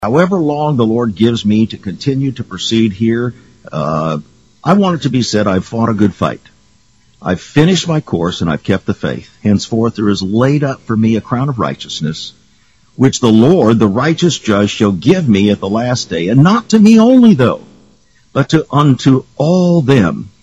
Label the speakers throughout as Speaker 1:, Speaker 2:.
Speaker 1: however long the Lord gives me to continue to proceed here, I want it to be said I've fought a good fight. I've finished my course and I've kept the faith. Henceforth there is laid up for me a crown of righteousness, which the Lord, the righteous judge, shall give me at the last day, and not to me only, though, but unto all them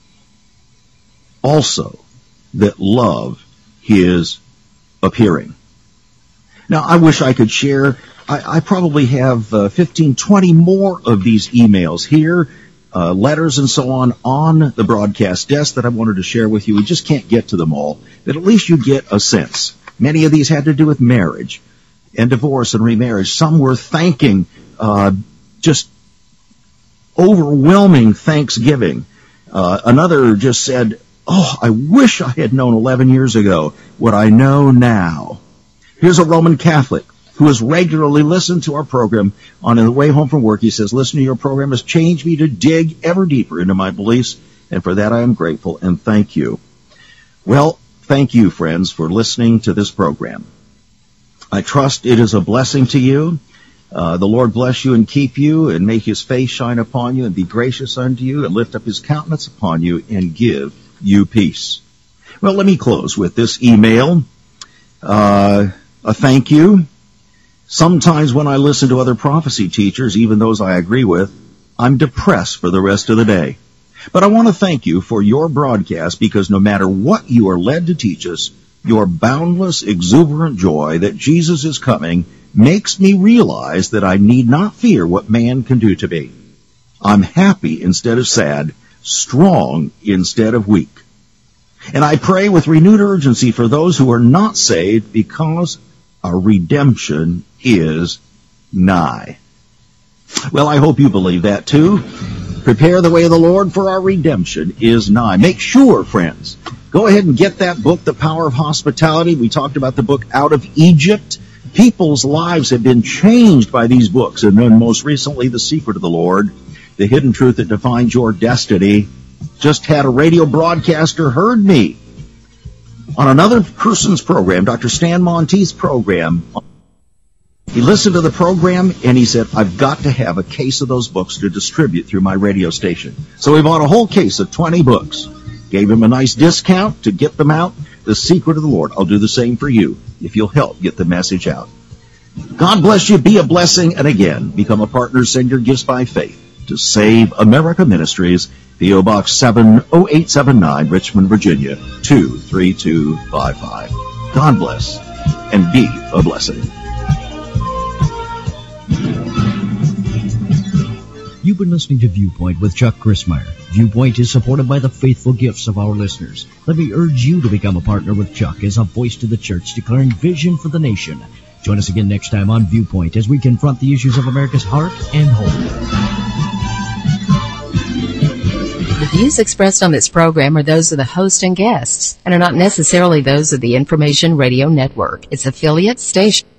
Speaker 1: also that love his appearing. Now, I wish I could share. I probably have 15, 20 more of these emails here, letters and so on the broadcast desk that I wanted to share with you. We just can't get to them all, but at least you get a sense. Many of these had to do with marriage and divorce and remarriage. Some were thanking, just overwhelming thanksgiving. Another just said, I wish I had known 11 years ago what I know now. Here's a Roman Catholic who has regularly listened to our program on the way home from work. He says, listening to your program has changed me to dig ever deeper into my beliefs, and for that I am grateful, and thank you. Well, thank you, friends, for listening to this program. I trust it is a blessing to you. The Lord bless you and keep you, and make his face shine upon you, and be gracious unto you, and lift up his countenance upon you, and give you peace. Well, let me close with this email. A thank you. Sometimes when I listen to other prophecy teachers, even those I agree with, I'm depressed for the rest of the day. But I want to thank you for your broadcast, because no matter what you are led to teach us, your boundless, exuberant joy that Jesus is coming makes me realize that I need not fear what man can do to me. I'm happy instead of sad, strong instead of weak. And I pray with renewed urgency for those who are not saved, because our redemption is nigh. Well, I hope you believe that too. Prepare the way of the Lord, for our redemption is nigh. Make sure, friends, go ahead and get that book, The Power of Hospitality. We talked about the book Out of Egypt. People's lives have been changed by these books, and then most recently, The Secret of the Lord, The Hidden Truth That Defines Your Destiny. Just had a radio broadcaster heard me on another person's program, Dr. Stan Monteith's program. He listened to the program and he said, I've got to have a case of those books to distribute through my radio station. So we bought a whole case of 20 books. Gave him a nice discount to get them out. The Secret of the Lord. I'll do the same for you if you'll help get the message out. God bless you. Be a blessing. And again, become a partner. Send your gifts by faith to Save America Ministries, P.O. Box 70879, Richmond, Virginia, 23255. God bless, and be a blessing.
Speaker 2: You've been listening to Viewpoint with Chuck Crismier. Viewpoint is supported by the faithful gifts of our listeners. Let me urge you to become a partner with Chuck as a voice to the church declaring vision for the nation. Join us again next time on Viewpoint as we confront the issues of America's heart and home.
Speaker 3: The views expressed on this program are those of the host and guests and are not necessarily those of the Information Radio Network, its affiliate station.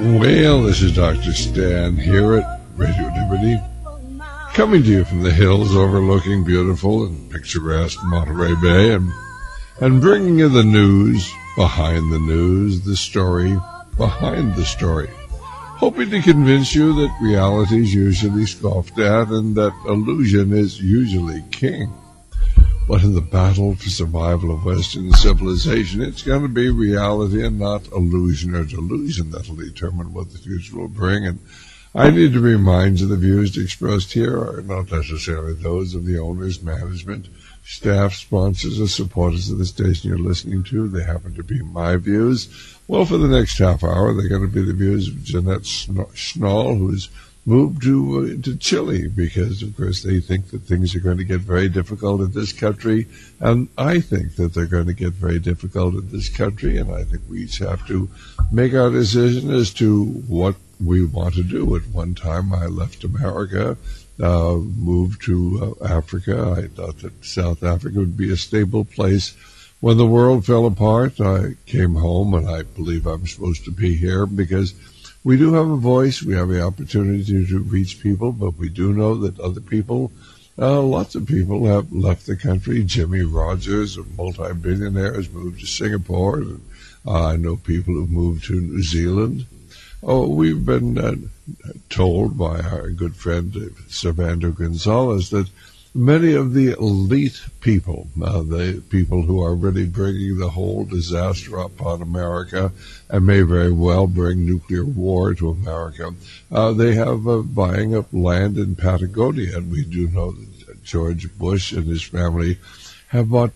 Speaker 4: Well, this is Dr. Stan here at Radio Liberty, coming to you from the hills overlooking beautiful and picturesque Monterey Bay, and bringing you the news behind the news, the story behind the story, hoping to convince you that reality is usually scoffed at and that illusion is usually king. But in the battle for survival of Western civilization, it's going to be reality and not illusion or delusion that'll determine what the future will bring. And I need to remind you the views expressed here are not necessarily those of the owners, management, staff, sponsors, or supporters of the station you're listening to. They happen to be my views. Well, for the next half hour, they're going to be the views of Jeanette Schnall, who's moved to Chile because, of course, they think that things are going to get very difficult in this country, and I think that they're going to get very difficult in this country, and I think we each have to make our decision as to what we want to do. At one time, I left America, moved to Africa. I thought that South Africa would be a stable place. When the world fell apart, I came home, and I believe I'm supposed to be here because we do have a voice. We have the opportunity to reach people, but we do know that other people, lots of people have left the country. Jimmy Rogers, a multi-billionaire, has moved to Singapore. And I know people who've moved to New Zealand. Oh, we've been told by our good friend Servando Gonzalez that many of the elite people, the people who are really bringing the whole disaster upon America and may very well bring nuclear war to America, they have buying up land in Patagonia. And we do know that George Bush and his family have bought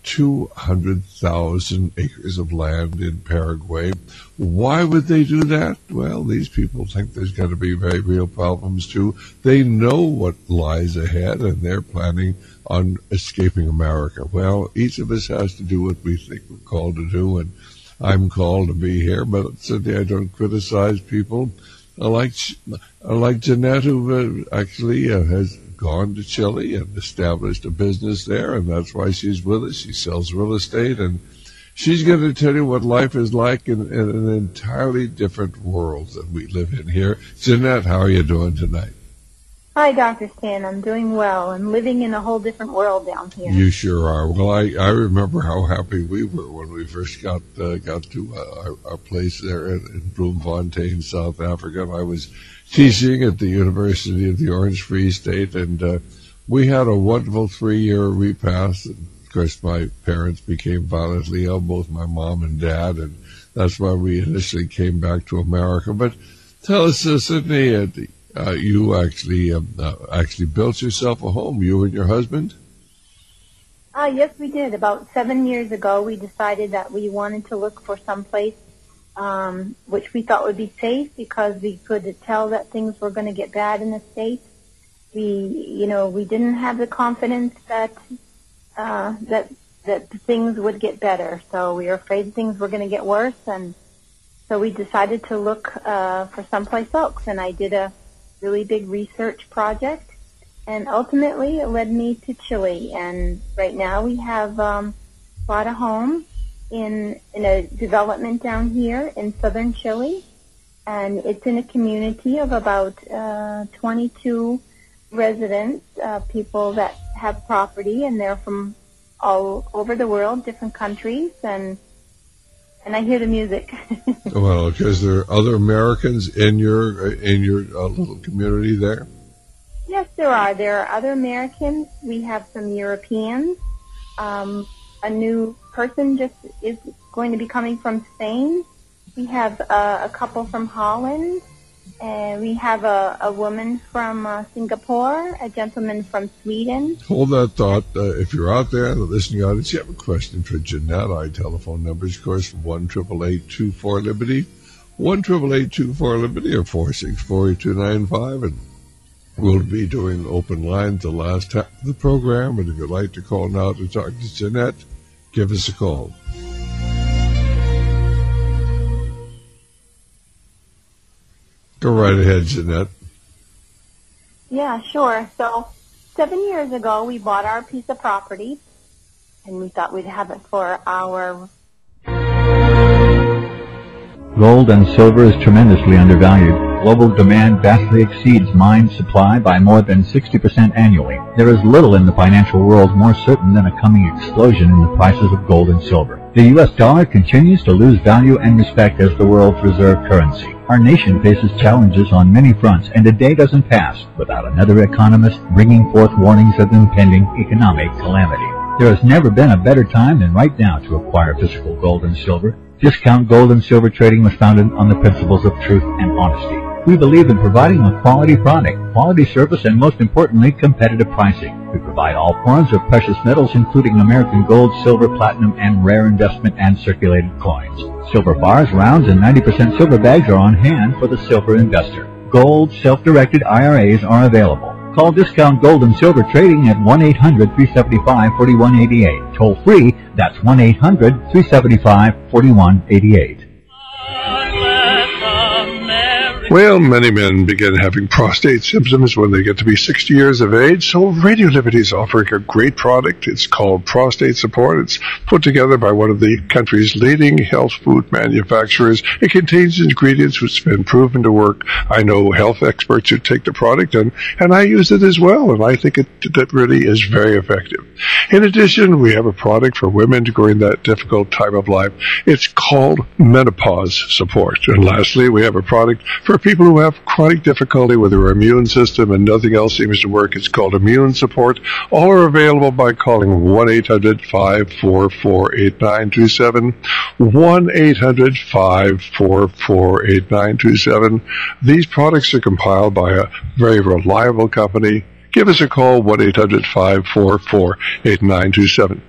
Speaker 4: 200,000 acres of land in Paraguay. Why would they do that? Well, these people think there's going to be very real problems too. They know what lies ahead, and they're planning on escaping America. Well, each of us has to do what we think we're called to do, and I'm called to be here, but certainly I don't criticize people. I like Jeanette, who actually has gone to Chile and established a business there, and that's why she's with us. She sells real estate, and she's going to tell you what life is like in an entirely different world that we live in here. Jeanette, how are you doing tonight?
Speaker 5: Hi, Dr. Stan. I'm doing well. I'm living in a whole different world down here.
Speaker 4: You sure are. Well, I remember how happy we were when we first got to our place there in Bloemfontein, South Africa. And I was teaching at the University of the Orange Free State, and we had a wonderful 3-year repast. And of course, my parents became violently ill, both my mom and dad, and that's why we initially came back to America. But tell us, Sydney, you actually built yourself a home, you and your husband?
Speaker 5: Yes, we did. About 7 years ago, we decided that we wanted to look for some place which we thought would be safe because we could tell that things were going to get bad in the States. We didn't have the confidence that things would get better. So we were afraid things were going to get worse, and so we decided to look for someplace else. And I did a really big research project, and ultimately it led me to Chile. And right now we have bought a home in a development down here in southern Chile, and it's in a community of about 22 residents, people that have property, and they're from all over the world, different countries, and I hear the music.
Speaker 4: Well, because there are other Americans in your little community there?
Speaker 5: Yes, there are. There are other Americans. We have some Europeans. A new person just is going to be coming from Spain. We have a couple from Holland. We have a woman from Singapore, a gentleman from Sweden.
Speaker 4: Hold that thought. If you're out there in the listening audience, you have a question for Jeanette. Our telephone number is, of course, 1-888-24-LIBERTY, 1-888-24-LIBERTY, or 464-8295. And we'll be doing open lines the last half of the program. And if you'd like to call now to talk to Jeanette, give us a call. Go right ahead, Jeanette.
Speaker 5: Yeah, sure. So 7 years ago, we bought our piece of property, and we thought we'd have it for our
Speaker 6: Gold and silver is tremendously undervalued. Global demand vastly exceeds mine supply by more than 60% annually. There is little in the financial world more certain than a coming explosion in the prices of gold and silver. The U.S. dollar continues to lose value and respect as the world's reserve currency. Our nation faces challenges on many fronts, and a day doesn't pass without another economist bringing forth warnings of impending economic calamity. There has never been a better time than right now to acquire physical gold and silver. Discount Gold and Silver Trading was founded on the principles of truth and honesty. We believe in providing a quality product, quality service, and most importantly, competitive pricing. We provide all forms of precious metals, including American gold, silver, platinum, and rare investment and circulated coins. Silver bars, rounds, and 90% silver bags are on hand for the silver investor. Gold self-directed IRAs are available. Call Discount Gold and Silver Trading at 1-800-375-4188. Toll free, that's 1-800-375-4188.
Speaker 4: Well, many men begin having prostate symptoms when they get to be 60 years of age, so Radio Liberty is offering a great product. It's called Prostate Support. It's put together by one of the country's leading health food manufacturers. It contains ingredients which have been proven to work. I know health experts who take the product, and I use it as well, and I think it really is very effective. In addition, we have a product for women during that difficult time of life. It's called Menopause Support. And lastly, we have a product for people who have chronic difficulty with their immune system and nothing else seems to work. It's called Immune Support. All are available by calling 1-800-544-8927, 1-800-544-8927. These products are compiled by a very reliable company. Give us a call, 1-800-544-8927.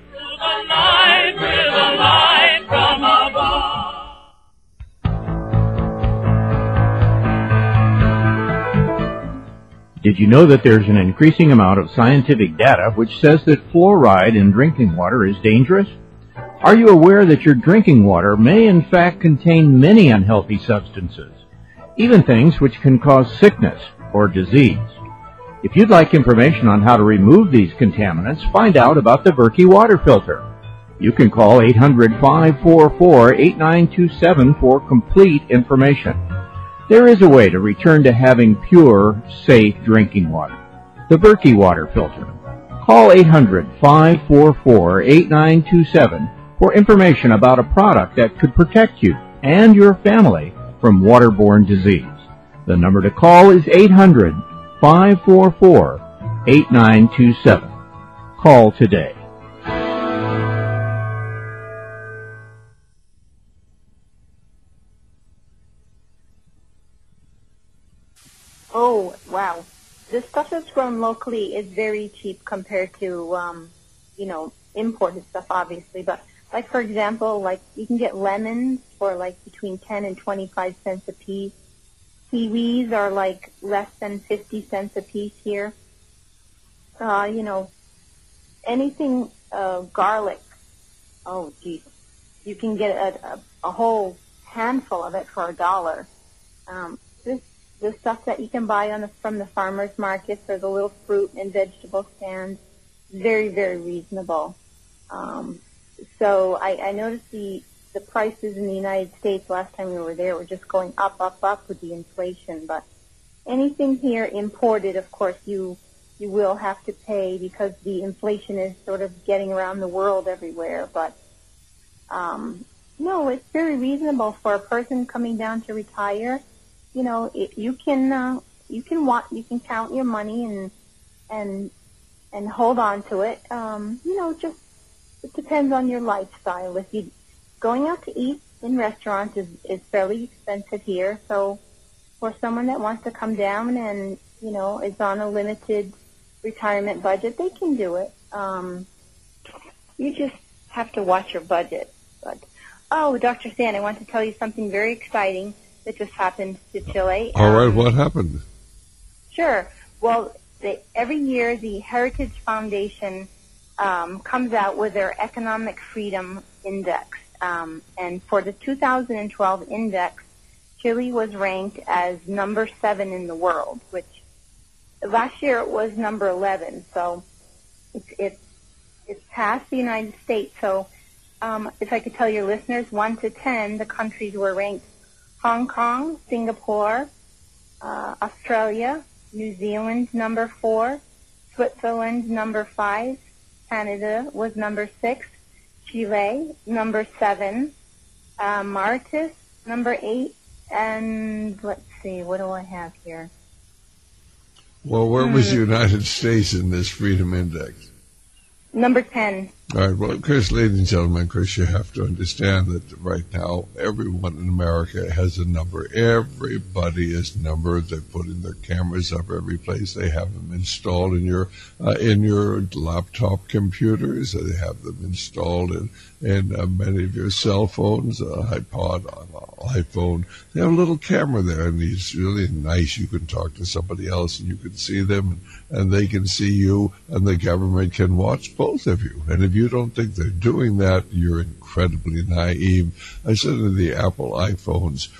Speaker 7: Did you know that there's an increasing amount of scientific data which says that fluoride in drinking water is dangerous? Are you aware that your drinking water may in fact contain many unhealthy substances, even things which can cause sickness or disease? If you'd like information on how to remove these contaminants, find out about the Berkey water filter. You can call 800-544-8927 for complete information. There is a way to return to having pure, safe drinking water. The Berkey water filter. Call 800-544-8927 for information about a product that could protect you and your family from waterborne disease. The number to call is 800-544-8927. Call today.
Speaker 5: Oh, wow. The stuff that's grown locally is very cheap compared to, imported stuff, obviously. But, like, for example, like, you can get lemons for, like, between 10 and 25 cents a piece. Kiwis are, like, less than 50 cents a piece here. Anything, garlic. Oh, geez. You can get a whole handful of it for $1. The stuff that you can buy from the farmers markets or the little fruit and vegetable stands, very, very reasonable. So I noticed the prices in the United States last time we were there were just going up with the inflation. But anything here imported, of course, you will have to pay because the inflation is sort of getting around the world everywhere. But no, it's very reasonable for a person coming down to retire. You can count your money and hold on to it. Just it depends on your lifestyle. If you going out to eat in restaurants is fairly expensive here, so for someone that wants to come down and is on a limited retirement budget, they can do it. You just have to watch your budget. But Dr. Stan, I want to tell you something very exciting that just happened to Chile.
Speaker 4: All right, what happened?
Speaker 5: Sure. Well, every year the Heritage Foundation comes out with their Economic Freedom Index. And for the 2012 index, Chile was ranked as number 7 in the world, which last year it was number 11. So it's past the United States. So if I could tell your listeners, 1 to 10, the countries were ranked Hong Kong, Singapore, Australia, New Zealand, number 4, Switzerland, number 5, Canada was number 6, Chile, number 7, Mauritius, number 8, and let's see, what do I have here?
Speaker 4: Well, where was the United States in this Freedom Index?
Speaker 5: Number 10.
Speaker 4: All right. Well, of course, ladies and gentlemen, of course, you have to understand that right now everyone in America has a number. Everybody is numbered. They're putting their cameras up every place. They have them installed in your laptop computers. They have them installed in many of your cell phones, iPod, iPhone. They have a little camera there, and it's really nice. You can talk to somebody else, and you can see them, and they can see you, and the government can watch both of you. And if you don't think they're doing that, you're incredibly naive. I said to the Apple iPhones,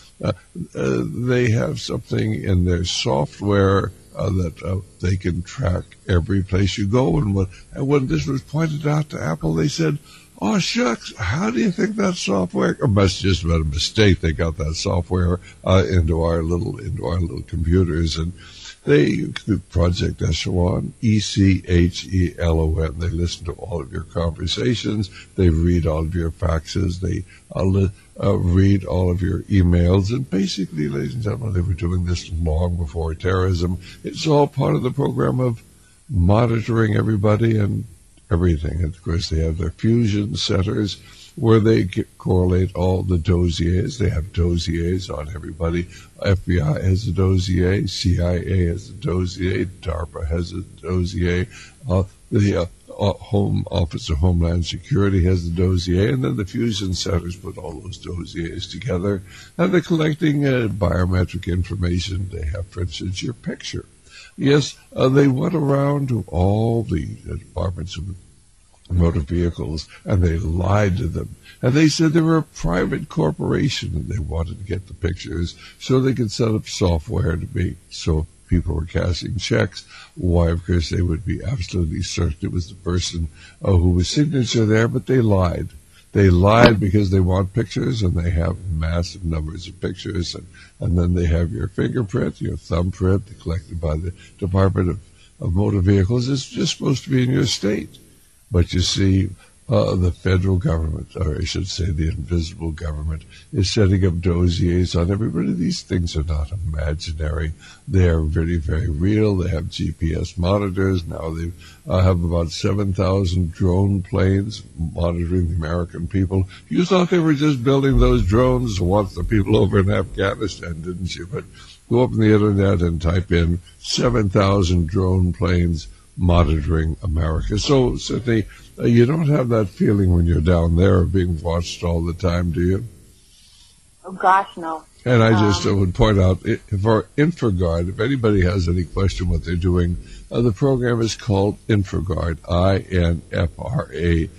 Speaker 4: they have something in their software that they can track every place you go. And when this was pointed out to Apple, they said, "Oh, shucks, how do you think that software?" It must have just been a mistake. They got that software into our little computers, and they, Project Echelon, ECHELON, they listen to all of your conversations. They read all of your faxes. They read all of your emails. And basically, ladies and gentlemen, they were doing this long before terrorism. It's all part of the program of monitoring everybody and everything. And of course, they have their fusion centers where they correlate all the dossiers. They have dossiers on everybody. FBI has a dossier. CIA has a dossier. DARPA has a dossier. The Home Office of Homeland Security has a dossier. And then the fusion centers put all those dossiers together. And they're collecting biometric information. They have, for instance, your picture. Yes, they went around to all the departments of motor vehicles, and they lied to them. And they said they were a private corporation, and they wanted to get the pictures so they could set up software to be so people were cashing checks. Why, of course, they would be absolutely certain it was the person who was signature there, but they lied. They lied because they want pictures, and they have massive numbers of pictures, and then they have your fingerprint, your thumbprint, collected by the Department of Motor Vehicles. It's just supposed to be in your state. But you see, the federal government, or I should say the invisible government, is setting up dossiers on everybody. These things are not imaginary. They are very, very real. They have GPS monitors. Now they have about 7,000 drone planes monitoring the American people. You thought they were just building those drones to watch the people over in Afghanistan, didn't you? But go up on the internet and type in 7,000 drone planes monitoring America. So, Sydney, you don't have that feeling when you're down there of being watched all the time, do you?
Speaker 5: Oh, gosh, no.
Speaker 4: And I just would point out, for InfraGard, if anybody has any question what they're doing, the program is called InfraGard, INFRAGARD,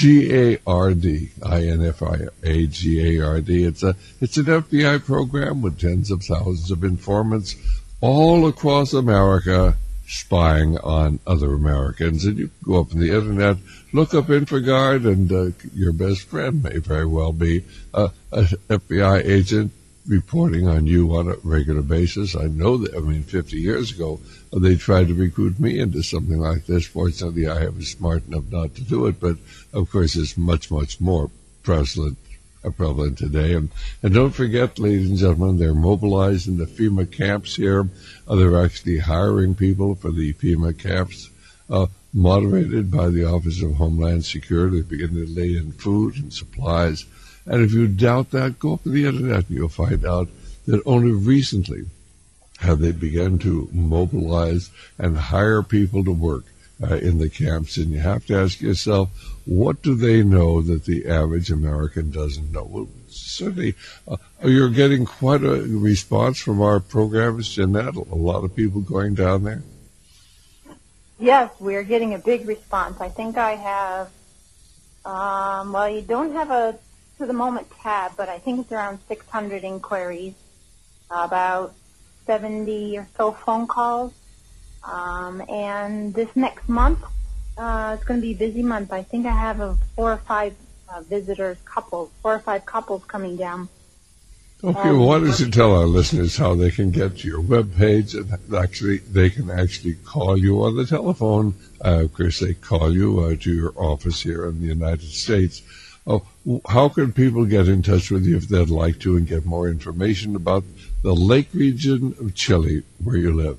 Speaker 4: INFRAGARD. It's an FBI program with tens of thousands of informants all across America, spying on other Americans. And you can go up on the internet, look up InfraGard, and your best friend may very well be an FBI agent reporting on you on a regular basis. I know that, 50 years ago, they tried to recruit me into something like this. Fortunately, I was smart enough not to do it, but of course it's much, much more prevalent today. And don't forget, ladies and gentlemen, they're mobilized in the FEMA camps here. They're actually hiring people for the FEMA camps, moderated by the Office of Homeland Security. They begin to lay in food and supplies. And if you doubt that, go up to the internet and you'll find out that only recently have they begun to mobilize and hire people to work in the camps. And you have to ask yourself, what do they know that the average American doesn't know? Well, certainly, you're getting quite a response from our programs, Jeanette. A lot of people going down there.
Speaker 5: Yes, we're getting a big response. I think I have, you don't have a to the moment tab, but I think it's around 600 inquiries, about 70 or so phone calls. And this next month, it's going to be a busy month. I think I have 4 or 5 couples coming down.
Speaker 4: Okay, well, why don't you tell our listeners how they can get to your webpage, and actually they can actually call you on the telephone. Of course, they call you to your office here in the United States. Oh, how can people get in touch with you if they'd like to and get more information about the lake region of Chile where you live?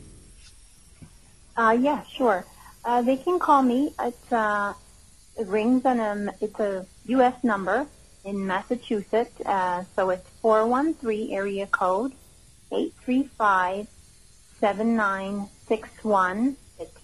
Speaker 5: Yeah, sure. They can call me. It rings on it's a U.S. number in Massachusetts. So it's 413 area code 835-7961. It's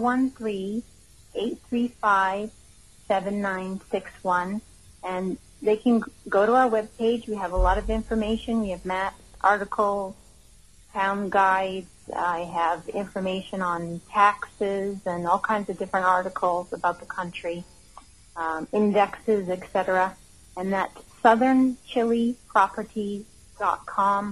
Speaker 5: 413-835-7961. And they can go to our webpage. We have a lot of information. We have maps, articles, town guides. I have information on taxes and all kinds of different articles about the country, indexes, etc. And that's southernchileproperties.com,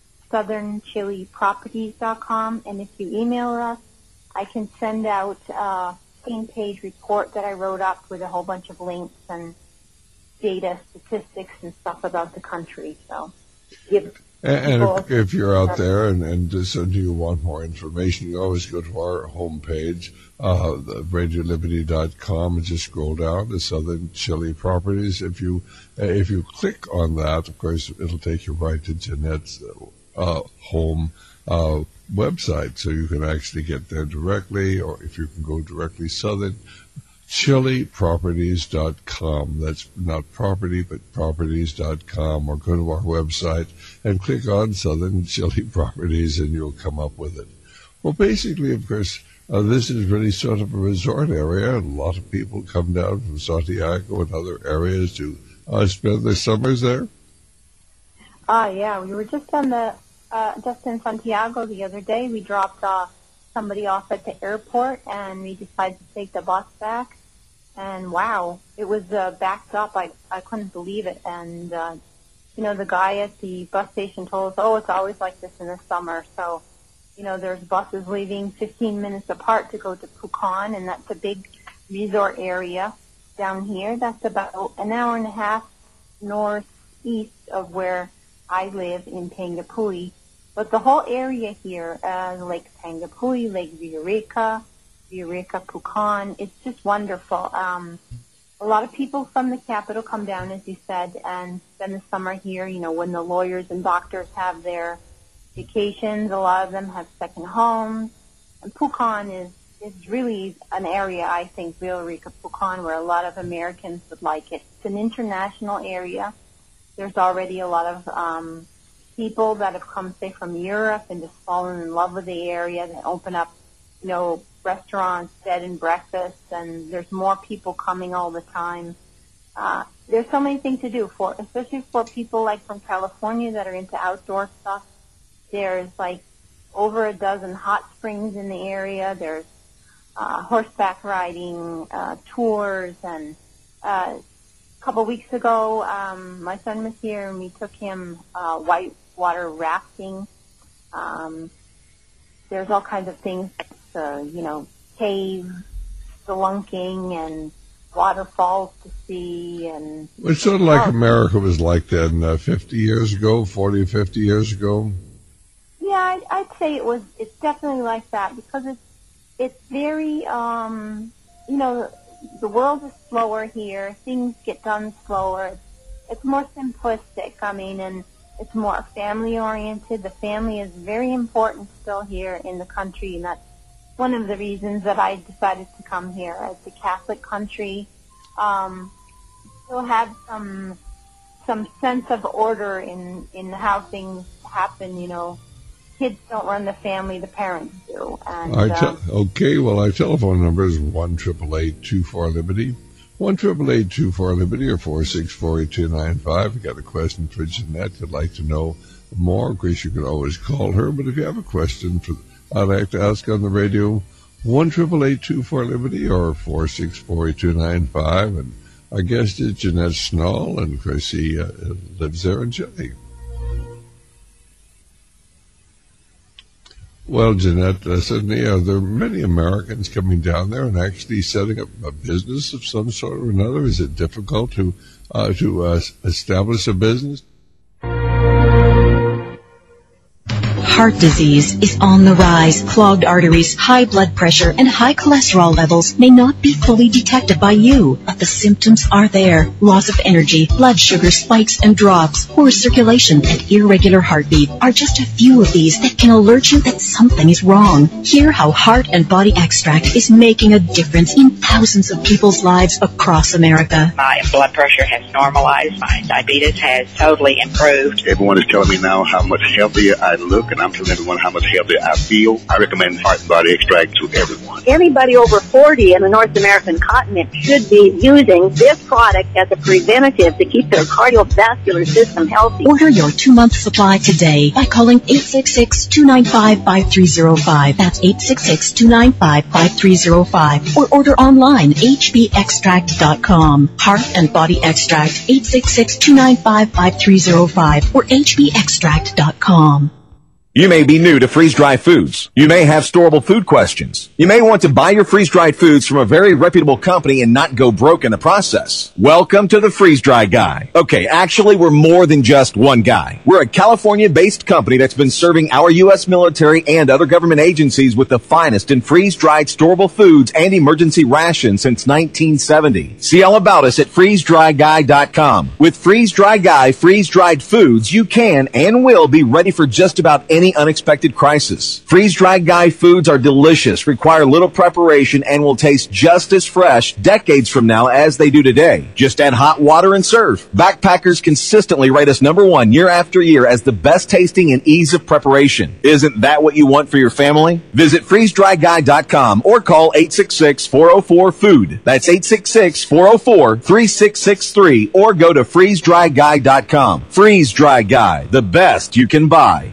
Speaker 5: southernchileproperties.com. And if you email us, I can send out a 15-page report that I wrote up with a whole bunch of links and data, statistics, and stuff about the country. So,
Speaker 4: and if you're out there and so do you want more information, you always go to our homepage, RadioLiberty.com, and just scroll down to Southern Chile Properties. If you click on that, of course, it'll take you right to Jeanette's home website, so you can actually get there directly, or if you can go directly, SouthernChileProperties.com. That's not property, but properties.com, or go to our website and click on Southern Chile Properties, and you'll come up with it. Well, basically, of course, this is really sort of a resort area, and a lot of people come down from Santiago and other areas to spend their summers there.
Speaker 5: Yeah, we were just just in Santiago the other day. We dropped somebody off at the airport, and we decided to take the bus back. And wow, it was backed up. I couldn't believe it. And the guy at the bus station told us, oh, it's always like this in the summer. So, there's buses leaving 15 minutes apart to go to Pucón, and that's a big resort area down here. That's about an hour and a half northeast of where I live in Panguipulli. But the whole area here, Lake Panguipulli, Lake Villarrica, Pucón, it's just wonderful. A lot of people from the capital come down, as you said, and spend the summer here. When the lawyers and doctors have their vacations, a lot of them have second homes. And Pucón is really an area, I think, Villarrica, Pucón, where a lot of Americans would like it. It's an international area. There's already a lot of people that have come, say, from Europe and just fallen in love with the area. They open up, restaurants, bed and breakfast, and there's more people coming all the time. There's so many things to do, especially for people like from California that are into outdoor stuff. There's like over a dozen hot springs in the area. There's horseback riding, tours, and a couple of weeks ago, my son was here and we took him whitewater rafting. There's all kinds of things, cave spelunking and waterfalls to see. And
Speaker 4: it's sort of like America was like then 50 years ago, 40 or 50 years ago.
Speaker 5: Yeah, I'd say it's definitely like that, because it's very, the world is slower here. Things get done slower. It's more simplistic, and it's more family-oriented. The family is very important still here in the country, and that's one of the reasons that I decided to come here. As a Catholic country, still have some sense of order in how things happen. Kids don't run the family; the parents do. And,
Speaker 4: okay, well, our telephone number is 1-888-24-LIBERTY, 1-888-24-LIBERTY, or 464-8295. If you got a question for Jeanette, you'd like to know more, of course, you can always call her. But if you have a question I'd like to ask on the radio, 1-888-24-LIBERTY, or 464-8295. And our guest is Jeanette Schnall, and of course, she lives there in Chile. Well, Jeanette, certainly are there many Americans coming down there and actually setting up a business of some sort or another? Is it difficult to establish a business?
Speaker 8: heart disease is on the rise. Clogged arteries, high blood pressure, and high cholesterol levels may not be fully detected by you, but the symptoms are there. Loss of energy, blood sugar spikes and drops, poor circulation, and irregular heartbeat are just a few of these that can alert you that something is wrong. Hear how Heart and Body Extract is making a difference in thousands of people's lives across America.
Speaker 9: My blood pressure has normalized. My diabetes has totally improved.
Speaker 10: Everyone is telling me now how much healthier I look, and I'm telling everyone how much healthier I feel. I recommend Heart and Body Extract to everyone.
Speaker 11: Everybody over 40 in the North American continent should be using this product as a preventative to keep their cardiovascular system healthy.
Speaker 8: Order your 2-month supply today by calling 866-295-5305. That's 866-295-5305. Or order online, hbextract.com. Heart and Body Extract, 866-295-5305 or hbextract.com.
Speaker 12: You may be new to freeze-dried foods. You may have storable food questions. You may want to buy your freeze-dried foods from a very reputable company and not go broke in the process. Welcome to the Freeze-Dry Guy. Okay, actually, we're more than just one guy. We're a California-based company that's been serving our U.S. military and other government agencies with the finest in freeze-dried storable foods and emergency rations since 1970. See all about us at freezedryguy.com. With Freeze-Dry Guy freeze-dried foods, you can and will be ready for just about any unexpected crisis. Freeze-dried Guy foods are delicious, require little preparation, and will taste just as fresh decades from now as they do today. Just add hot water and serve. Backpackers consistently rate us #1 year after year as the best tasting and ease of preparation. Isn't that what you want for your family? Visit freezedryguy.com or call 866-404-FOOD. That's 866-404-3663 or go to freezedryguy.com. Freeze-Dry Guy, the best you can buy.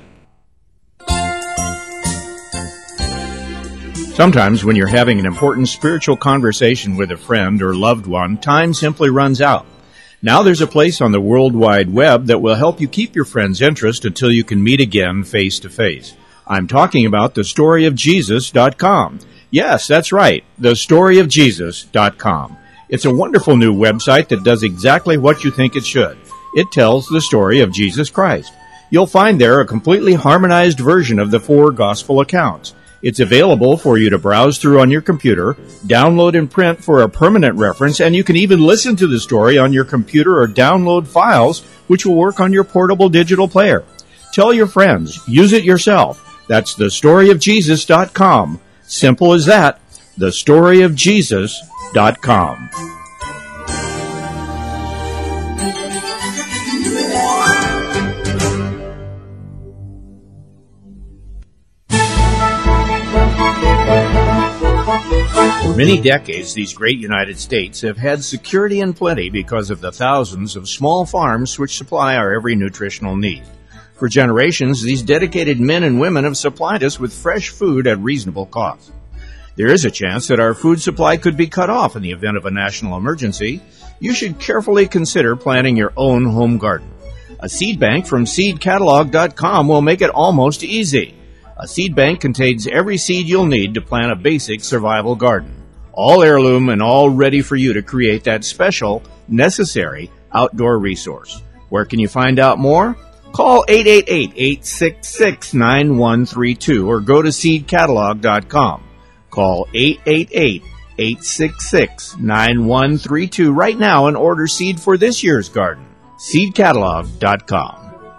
Speaker 7: Sometimes when you're having an important spiritual conversation with a friend or loved one, time simply runs out. Now there's a place on the World Wide Web that will help you keep your friend's interest until you can meet again face to face. I'm talking about thestoryofjesus.com. Yes, that's right, thestoryofjesus.com. It's a wonderful new website that does exactly what you think it should. It tells the story of Jesus Christ. You'll find there a completely harmonized version of the 4 gospel accounts. It's available for you to browse through on your computer, download and print for a permanent reference, and you can even listen to the story on your computer or download files, which will work on your portable digital player. Tell your friends. Use it yourself. That's thestoryofjesus.com. Simple as that. thestoryofjesus.com. For many decades, these great United States have had security and plenty because of the thousands of small farms which supply our every nutritional need. For generations, these dedicated men and women have supplied us with fresh food at reasonable cost. There is a chance that our food supply could be cut off in the event of a national emergency. You should carefully consider planting your own home garden. A seed bank from seedcatalog.com will make it almost easy. A seed bank contains every seed you'll need to plant a basic survival garden. All heirloom and all ready for you to create that special, necessary outdoor resource. Where can you find out more? Call 888-866-9132 or go to seedcatalog.com. Call 888-866-9132 right now and order seed for this year's garden. seedcatalog.com.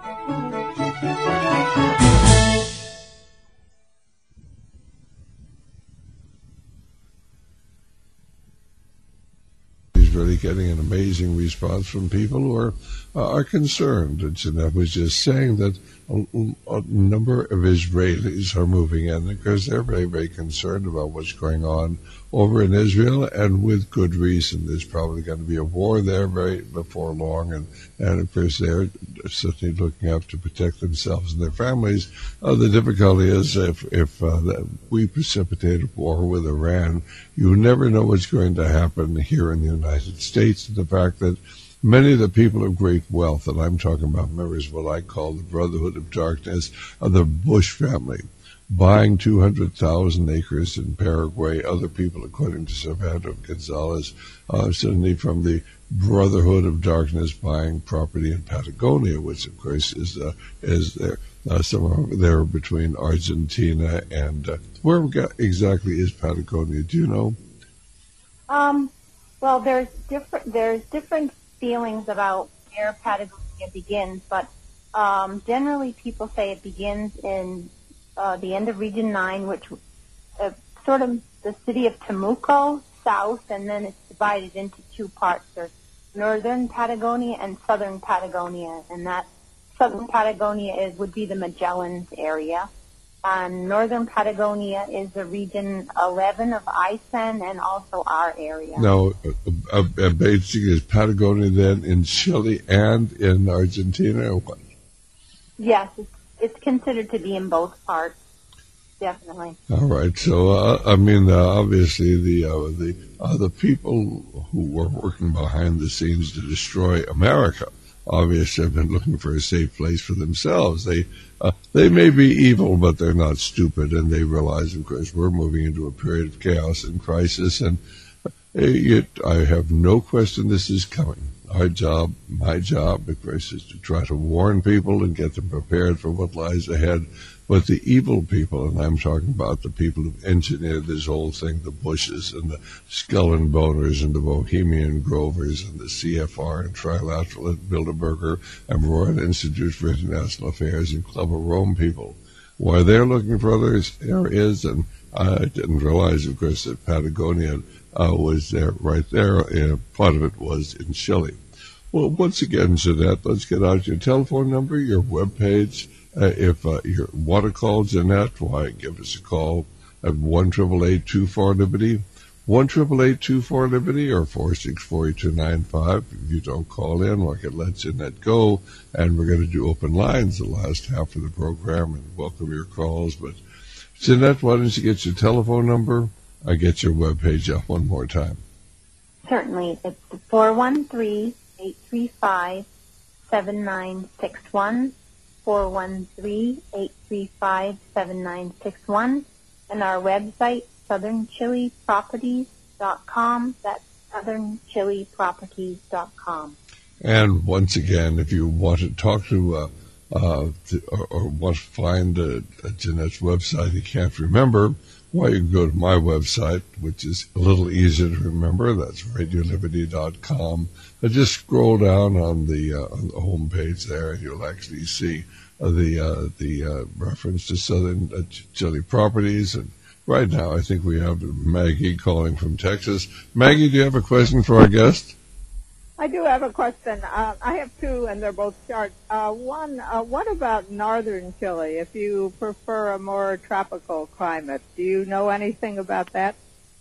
Speaker 4: Really getting an amazing response from people who are concerned. And Jeanette was just saying that a number of Israelis are moving in because they're very, very concerned about what's going on over in Israel, and with good reason. There's probably going to be a war there before long, and of course they're certainly looking out to protect themselves and their families. The difficulty is if we precipitate a war with Iran, you never know what's going to happen here in the United States. And the fact that many of the people of great wealth, and I'm talking about members of what I call the Brotherhood of Darkness, of the Bush family, buying 200,000 acres in Paraguay. Other people, according to Salvador Gonzalez, certainly from the Brotherhood of Darkness, buying property in Patagonia, which of course is somewhere there between Argentina and where exactly is Patagonia? Do you know?
Speaker 5: Well, there's different feelings about where Patagonia begins, but generally people say it begins in the end of Region 9, which sort of the city of Temuco, south, and then it's divided into two parts. There's northern Patagonia and southern Patagonia, and that southern Patagonia would be the Magellan's area. Northern Patagonia is the region 11 of ICEN and also our area.
Speaker 4: Now, basically, is Patagonia then in Chile and in Argentina, or what?
Speaker 5: Yes, it's considered to be in both parts, definitely.
Speaker 4: All right. So, obviously, the people who were working behind the scenes to destroy America obviously have been looking for a safe place for themselves. They may be evil, but they're not stupid, and they realize, of course, we're moving into a period of chaos and crisis, and yet I have no question this is coming. Our job, my job, of course, is to try to warn people and get them prepared for what lies ahead. But the evil people, and I'm talking about the people who've engineered this whole thing, the Bushes and the Skull and Boners and the Bohemian Grovers and the CFR and Trilateral and Bilderberger and Royal Institute for International Affairs and Club of Rome people. Why they're looking for other areas, and I didn't realize, of course, that Patagonia was there, right there. Part of it was in Chile. Well, once again, Jeanette, let's get out your telephone number, your webpage. If you want to call Jeanette, why, give us a call at 1-888-24-LIBERTY, 1-888-24-LIBERTY, or 464-8295. If you don't call in, I can let Jeanette go, and we're going to do open lines the last half of the program and welcome your calls. But, Jeanette, why don't you get your telephone number? I get your webpage up one more time.
Speaker 5: Certainly. It's 413-835-7961. 413-835-7961, and our website, southernchileproperties.com. That's southernchileproperties.com.
Speaker 4: And once again, if you want to talk to or want to find Jeanette's website you can't remember, well, you can go to my website, which is a little easier to remember. That's radioliberty.com. And just scroll down on the home page there, and you'll actually see the reference to Southern Chile Properties. And right now, I think we have Maggie calling from Texas. Maggie, do you have a question for our guest?
Speaker 13: I do have a question. I have two, and they're both short. One, what about northern Chile, if you prefer a more tropical climate? Do you know anything about that?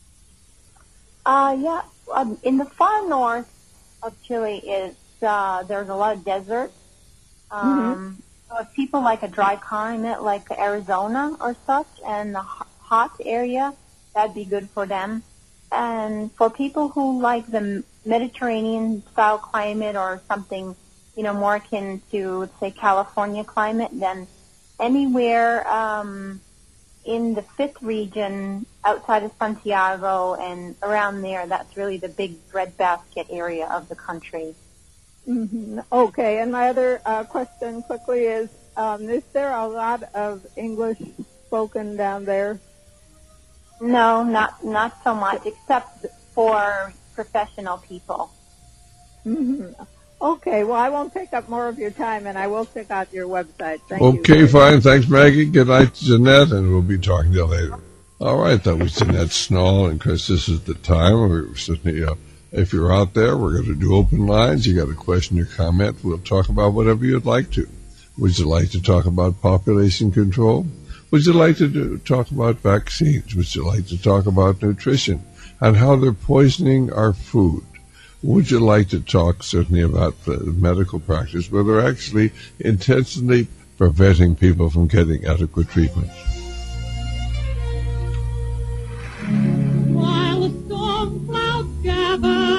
Speaker 5: Yeah. In the far north of Chile, there's a lot of desert. So if people like a dry climate like Arizona or such, and the hot area, that'd be good for them. And for people who like the Mediterranean-style climate or something, more akin to, say, California climate, then anywhere in the 5th region outside of Santiago and around there, that's really the big breadbasket area of the country.
Speaker 13: Mm-hmm. Okay, and my other question quickly is there a lot of English spoken down there?
Speaker 5: No, not so much, except for professional people.
Speaker 13: Mm-hmm. Okay, well, I won't take up more of your time, and I will check out your website. Thank you.
Speaker 4: Okay, fine. Thanks, Maggie. Good night to Jeanette, and we'll be talking to you later. All right, that was Jeanette Snall, and Chris, this is the time. We're certainly, if you're out there, we're going to do open lines. You got a question or comment, we'll talk about whatever you'd like to. Would you like to talk about population control? Would you like to talk about vaccines? Would you like to talk about nutrition and how they're poisoning our food? Would you like to talk certainly about the medical practice where they're actually intentionally preventing people from getting adequate treatment?
Speaker 14: While the storm clouds gather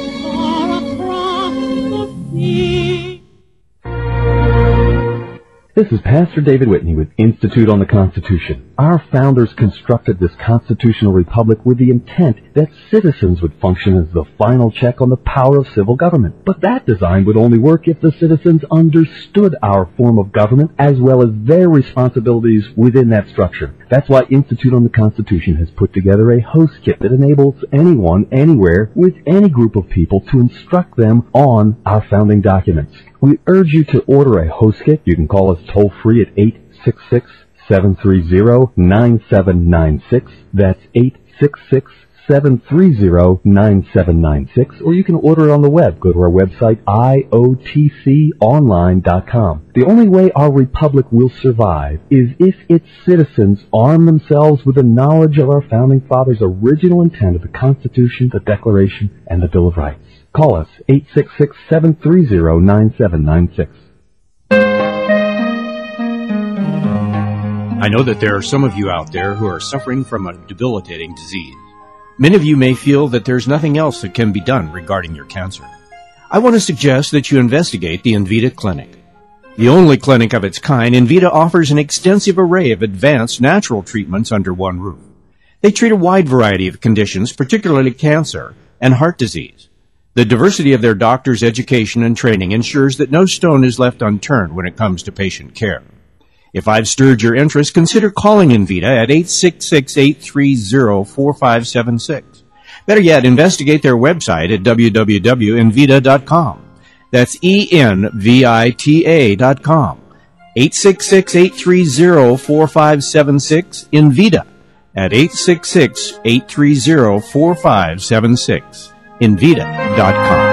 Speaker 14: far across the sea.
Speaker 15: This is Pastor David Whitney with Institute on the Constitution. Our founders constructed this constitutional republic with the intent that citizens would function as the final check on the power of civil government. But that design would only work if the citizens understood our form of government as well as their responsibilities within that structure. That's why Institute on the Constitution has put together a host kit that enables anyone, anywhere, with any group of people to instruct them on our founding documents. We urge you to order a host kit. You can call us toll-free at 866-730-9796. That's 866-730-9796. Or you can order it on the web. Go to our website, iotconline.com. The only way our republic will survive is if its citizens arm themselves with the knowledge of our founding fathers' original intent of the Constitution, the Declaration, and the Bill of Rights. Call us, 866-730-9796.
Speaker 7: I know that there are some of you out there who are suffering from a debilitating disease. Many of you may feel that there's nothing else that can be done regarding your cancer. I want to suggest that you investigate the Envita Clinic. The only clinic of its kind, Envita offers an extensive array of advanced natural treatments under one roof. They treat a wide variety of conditions, particularly cancer and heart disease. The diversity of their doctors' education and training ensures that no stone is left unturned when it comes to patient care. If I've stirred your interest, consider calling Envita at 866-830-4576. Better yet, investigate their website at www.envita.com. That's ENVITA.com. 866-830-4576, Envita at 866-830-4576. Envita.com.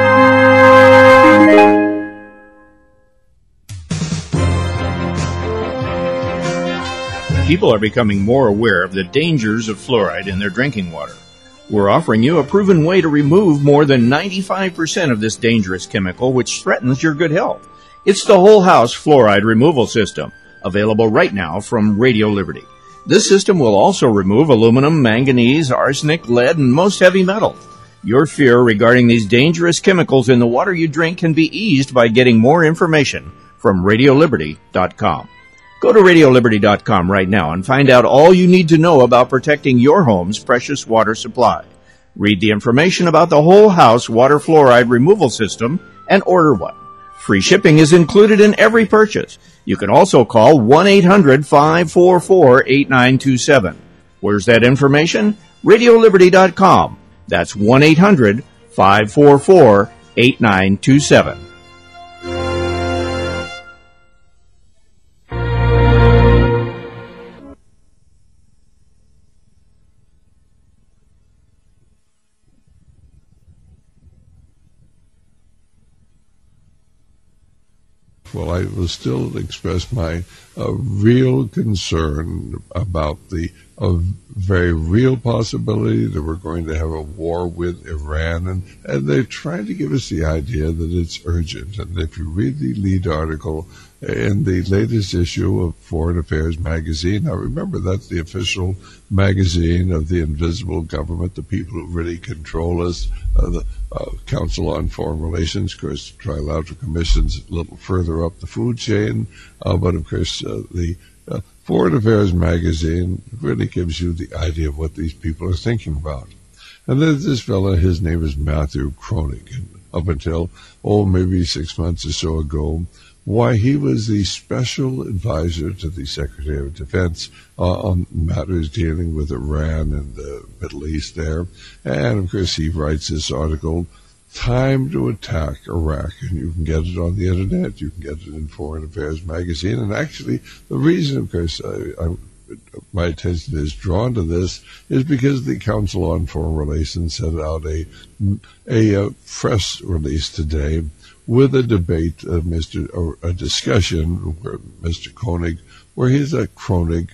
Speaker 7: People are becoming more aware of the dangers of fluoride in their drinking water. We're offering you a proven way to remove more than 95% of this dangerous chemical which threatens your good health. It's the Whole House Fluoride Removal System, available right now from Radio Liberty. This system will also remove aluminum, manganese, arsenic, lead, and most heavy metals. Your fear regarding these dangerous chemicals in the water you drink can be eased by getting more information from RadioLiberty.com. Go to RadioLiberty.com right now and find out all you need to know about protecting your home's precious water supply. Read the information about the Whole House Water Fluoride Removal System and order one. Free shipping is included in every purchase. You can also call 1-800-544-8927. Where's that information? RadioLiberty.com. That's 1-800-544-8927.
Speaker 4: Well, I will still express my real concern about the very real possibility that we're going to have a war with Iran, and they're trying to give us the idea that it's urgent. And if you read the lead article in the latest issue of Foreign Affairs magazine, now remember that's the official magazine of the invisible government, the people who really control us, the Council on Foreign Relations, of course, Trilateral Commission's a little further up the food chain, but of course the Foreign Affairs magazine really gives you the idea of what these people are thinking about. And there's this fellow, his name is Matthew Kronig, and up until, maybe 6 months or so ago, why he was the special advisor to the Secretary of Defense on matters dealing with Iran and the Middle East there. And, of course, he writes this article, Time to Attack Iraq, and you can get it on the Internet. You can get it in Foreign Affairs magazine. And actually, the reason, of course, my attention is drawn to this is because the Council on Foreign Relations sent out a press release today with a debate, a discussion where Mr. Koenig, where he's a Kronig,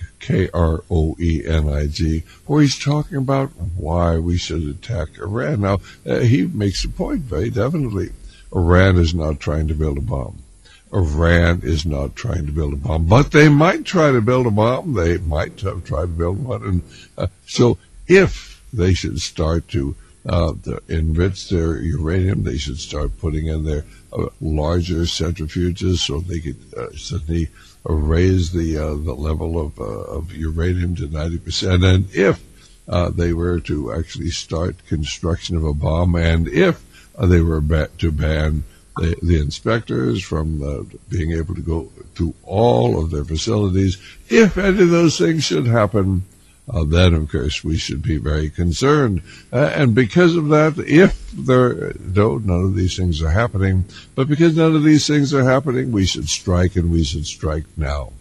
Speaker 4: Kroenig, where he's talking about why we should attack Iran. Now, he makes a point very definitely. Iran is not trying to build a bomb. Iran is not trying to build a bomb, but they might try to build a bomb. They might try to build one. And so if they should start to enrich their uranium, they should start putting in their larger centrifuges so they could suddenly raise the level of uranium to 90%, and if they were to actually start construction of a bomb, and if they were to ban the inspectors from being able to go to all of their facilities, if any of those things should happen, then, of course, we should be very concerned. And because of that, if none of these things are happening, but because none of these things are happening, we should strike, and we should strike now.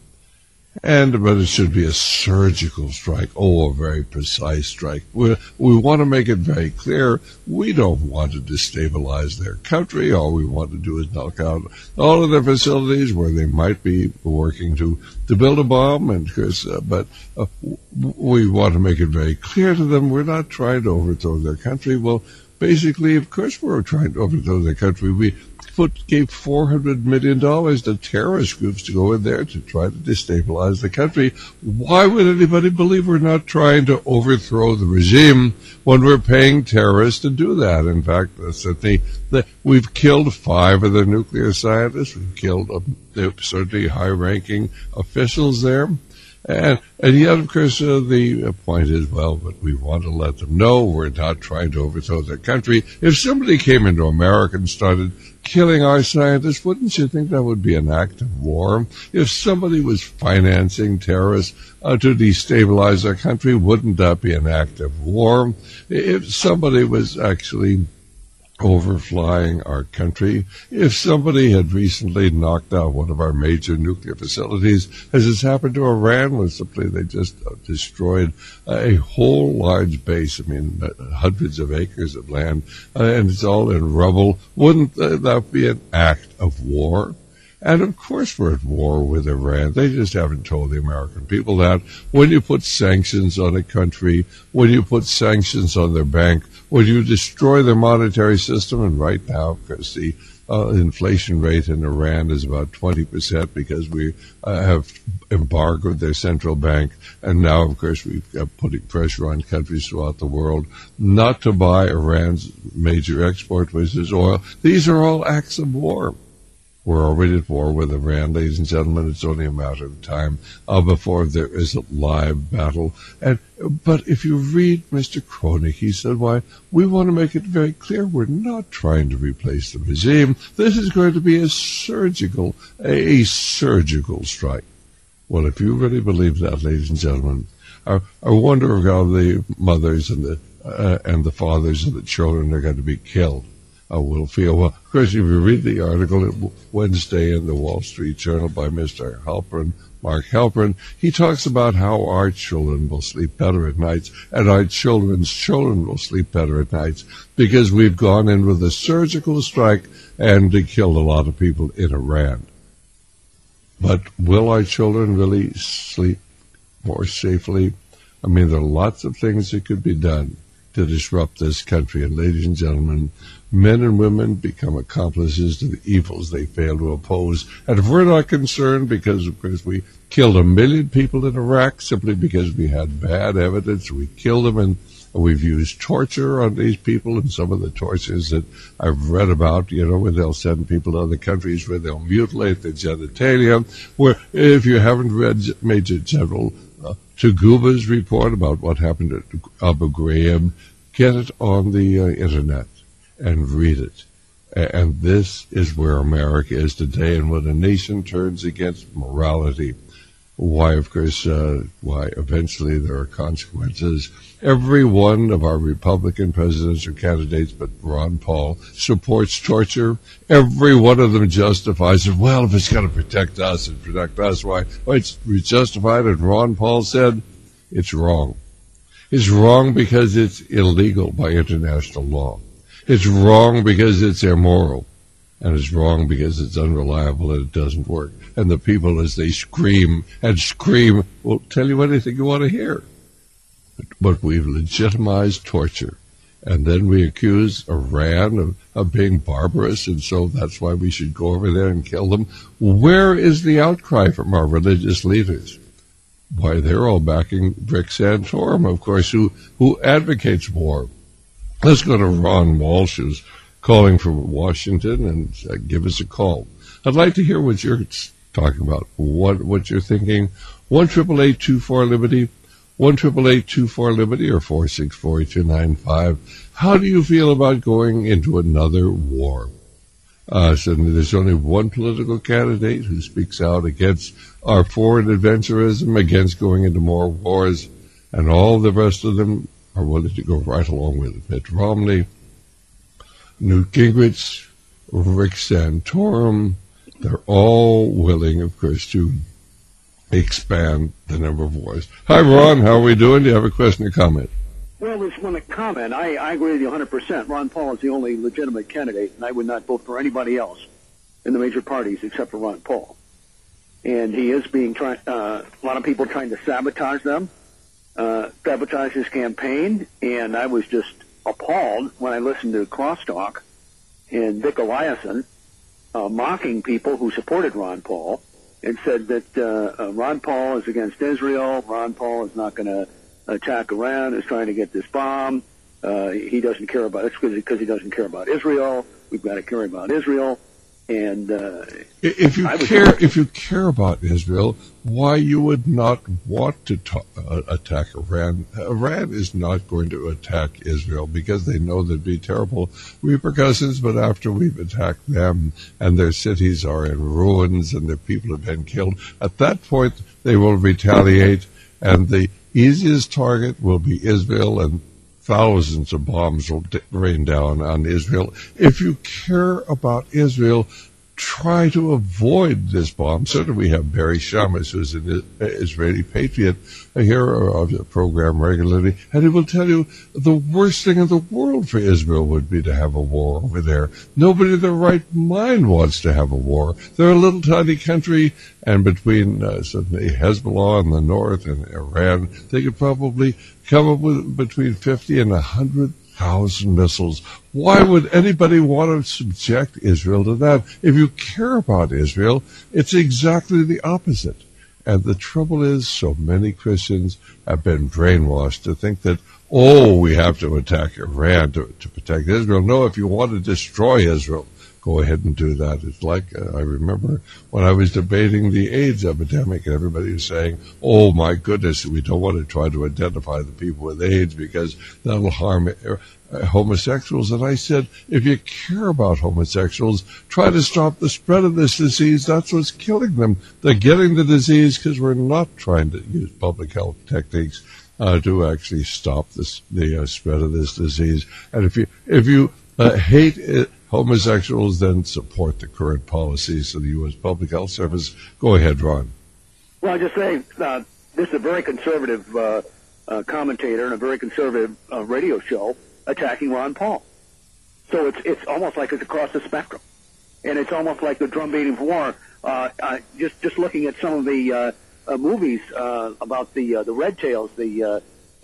Speaker 4: But it should be a surgical strike, a very precise strike. We want to make it very clear we don't want to destabilize their country. All we want to do is knock out all of their facilities where they might be working to build a bomb. And of course, but we want to make it very clear to them we're not trying to overthrow their country. Well, basically, of course, we're trying to overthrow their country. We gave $400 million to terrorist groups to go in there to try to destabilize the country. Why would anybody believe we're not trying to overthrow the regime when we're paying terrorists to do that? In fact, we've killed 5 of the nuclear scientists. We've killed certainly high-ranking officials there. And yet, of course, the point is, but we want to let them know we're not trying to overthrow their country. If somebody came into America and started killing our scientists, wouldn't you think that would be an act of war? If somebody was financing terrorists to destabilize our country, wouldn't that be an act of war? If somebody was actually overflying our country, if somebody had recently knocked out one of our major nuclear facilities, as has happened to Iran, where simply they just destroyed a whole large base, hundreds of acres of land, and it's all in rubble, wouldn't that be an act of war? And of course we're at war with Iran. They just haven't told the American people that. When you put sanctions on a country, when you put sanctions on their bank, when you destroy their monetary system, and right now, because the inflation rate in Iran is about 20% because we have embargoed their central bank, and now, of course, we've got putting pressure on countries throughout the world not to buy Iran's major export, which is oil. These are all acts of war. We're already at war with Iran, ladies and gentlemen. It's only a matter of time before there is a live battle. But if you read Mr. Kronig, he said, we want to make it very clear we're not trying to replace the regime. This is going to be a surgical strike. Well, if you really believe that, ladies and gentlemen, I wonder how the mothers and the fathers of the children are going to be killed. Will feel. Well, of course, if you read the article Wednesday in the Wall Street Journal by Mr. Halperin, Mark Halperin, he talks about how our children will sleep better at nights, and our children's children will sleep better at nights, because we've gone in with a surgical strike and killed a lot of people in Iran. But will our children really sleep more safely? There are lots of things that could be done to disrupt this country. And ladies and gentlemen, men and women become accomplices to the evils they fail to oppose. And if we're not concerned because, of course, we killed 1 million people in Iraq simply because we had bad evidence, we killed them, and we've used torture on these people, and some of the tortures that I've read about, where they'll send people to other countries where they'll mutilate their genitalia, where if you haven't read Major General Taguba's report about what happened at Abu Ghraib, get it on the internet and read it. And this is where America is today, and when a nation turns against morality, why eventually there are consequences. Every one of our Republican presidents or candidates, but Ron Paul, supports torture. Every one of them justifies it. Well, if it's going to protect us and protect us, why it's justified. And Ron Paul said it's wrong. It's wrong because it's illegal by international law. It's wrong because it's immoral. And it's wrong because it's unreliable and it doesn't work. And the people, as they scream and scream, will tell you anything you want to hear. But we've legitimized torture. And then we accuse Iran of being barbarous, and so that's why we should go over there and kill them. Where is the outcry from our religious leaders? Why, they're all backing Rick Santorum, of course, who advocates war. Let's go to Ron Walsh, who's calling from Washington, and give us a call. I'd like to hear what your talking about what you're thinking. 1-888-24-LIBERTY, 1-888-24-LIBERTY, or 464-8295. How do you feel about going into another war? Certainly there's only one political candidate who speaks out against our foreign adventurism, against going into more wars, and all the rest of them are willing to go right along with it. Mitt Romney, Newt Gingrich, Rick Santorum, they're all willing, of course, to expand the number of wars. Hi, Ron. How are we doing? Do you have a question or comment?
Speaker 16: Well, I just want to comment. I agree with you 100%. Ron Paul is the only legitimate candidate, and I would not vote for anybody else in the major parties except for Ron Paul. And he is being a lot of people trying to sabotage them, sabotage his campaign, and I was just appalled when I listened to Crosstalk and Dick Eliason mocking people who supported Ron Paul and said that Ron Paul is against Israel, Ron Paul is not going to attack Iran, is trying to get this bomb. He doesn't care about it because he doesn't care about Israel. We've got to care about Israel. And
Speaker 4: if you care about Israel, why you would not want to attack Iran? Iran is not going to attack Israel because they know there'd be terrible repercussions. But after we've attacked them and their cities are in ruins and their people have been killed, at that point they will retaliate, and the easiest target will be Israel, and thousands of bombs will rain down on Israel. If you care about Israel, try to avoid this bomb. Certainly we have Barry Shamus, who's an Israeli patriot, a hero of the program regularly, and he will tell you the worst thing in the world for Israel would be to have a war over there. Nobody in their right mind wants to have a war. They're a little tiny country, and between certainly Hezbollah in the north and Iran, they could probably come up with between 50 and 100,000 missiles. Why would anybody want to subject Israel to that? If you care about Israel, it's exactly the opposite. And the trouble is, so many Christians have been brainwashed to think that, we have to attack Iran to protect Israel. No, if you want to destroy Israel, go ahead and do that. It's like, I remember when I was debating the AIDS epidemic, and everybody was saying, oh my goodness, we don't want to try to identify the people with AIDS because that'll harm homosexuals. And I said, if you care about homosexuals, try to stop the spread of this disease. That's what's killing them. They're getting the disease because we're not trying to use public health techniques to actually stop the spread of this disease. And if you hate it, homosexuals, then support the current policies of the U.S. Public Health Service. Go ahead, Ron.
Speaker 16: Well, I just say this is a very conservative commentator and a very conservative radio show attacking Ron Paul. So it's almost like it's across the spectrum, and it's almost like the drum beating for war. Just looking at some of the movies about the Red Tails, the